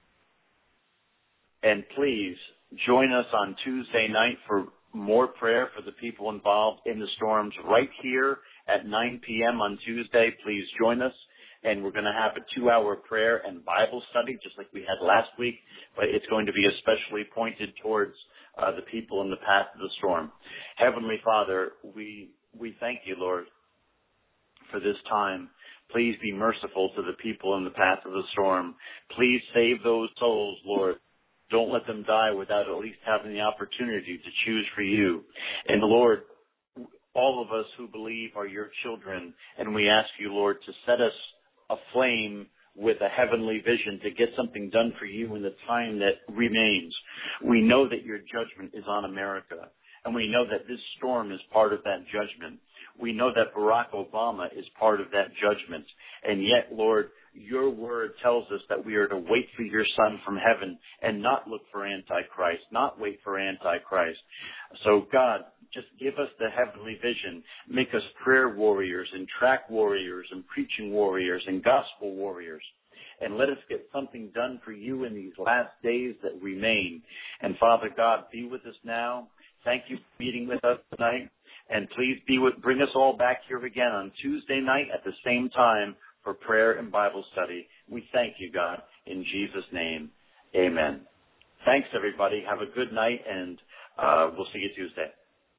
And please join us on Tuesday night for more prayer for the people involved in the storms right here at nine p.m. on Tuesday. Please join us. And we're going to have a two-hour prayer and Bible study just like we had last week, but it's going to be especially pointed towards uh, the people in the path of the storm. Heavenly Father, we we thank you, Lord, for this time. Please be merciful to the people in the path of the storm. Please save those souls, Lord. Don't let them die without at least having the opportunity to choose for you. And Lord, all of us who believe are your children, and we ask you, Lord, to set us aflame with a heavenly vision to get something done for you in the time that remains. We know that your judgment is on America, and we know that this storm is part of that judgment. We know that Barack Obama is part of that judgment. And yet, Lord, your word tells us that we are to wait for your Son from heaven and not look for Antichrist, not wait for Antichrist. So, God, just give us the heavenly vision. Make us prayer warriors and track warriors and preaching warriors and gospel warriors. And let us get something done for you in these last days that remain. And, Father God, be with us now. Thank you for meeting with us tonight. And please be with, bring us all back here again on Tuesday night at the same time for prayer and Bible study. We thank you, God, in Jesus' name. Amen. Thanks, everybody. Have a good night, and uh, we'll see you Tuesday.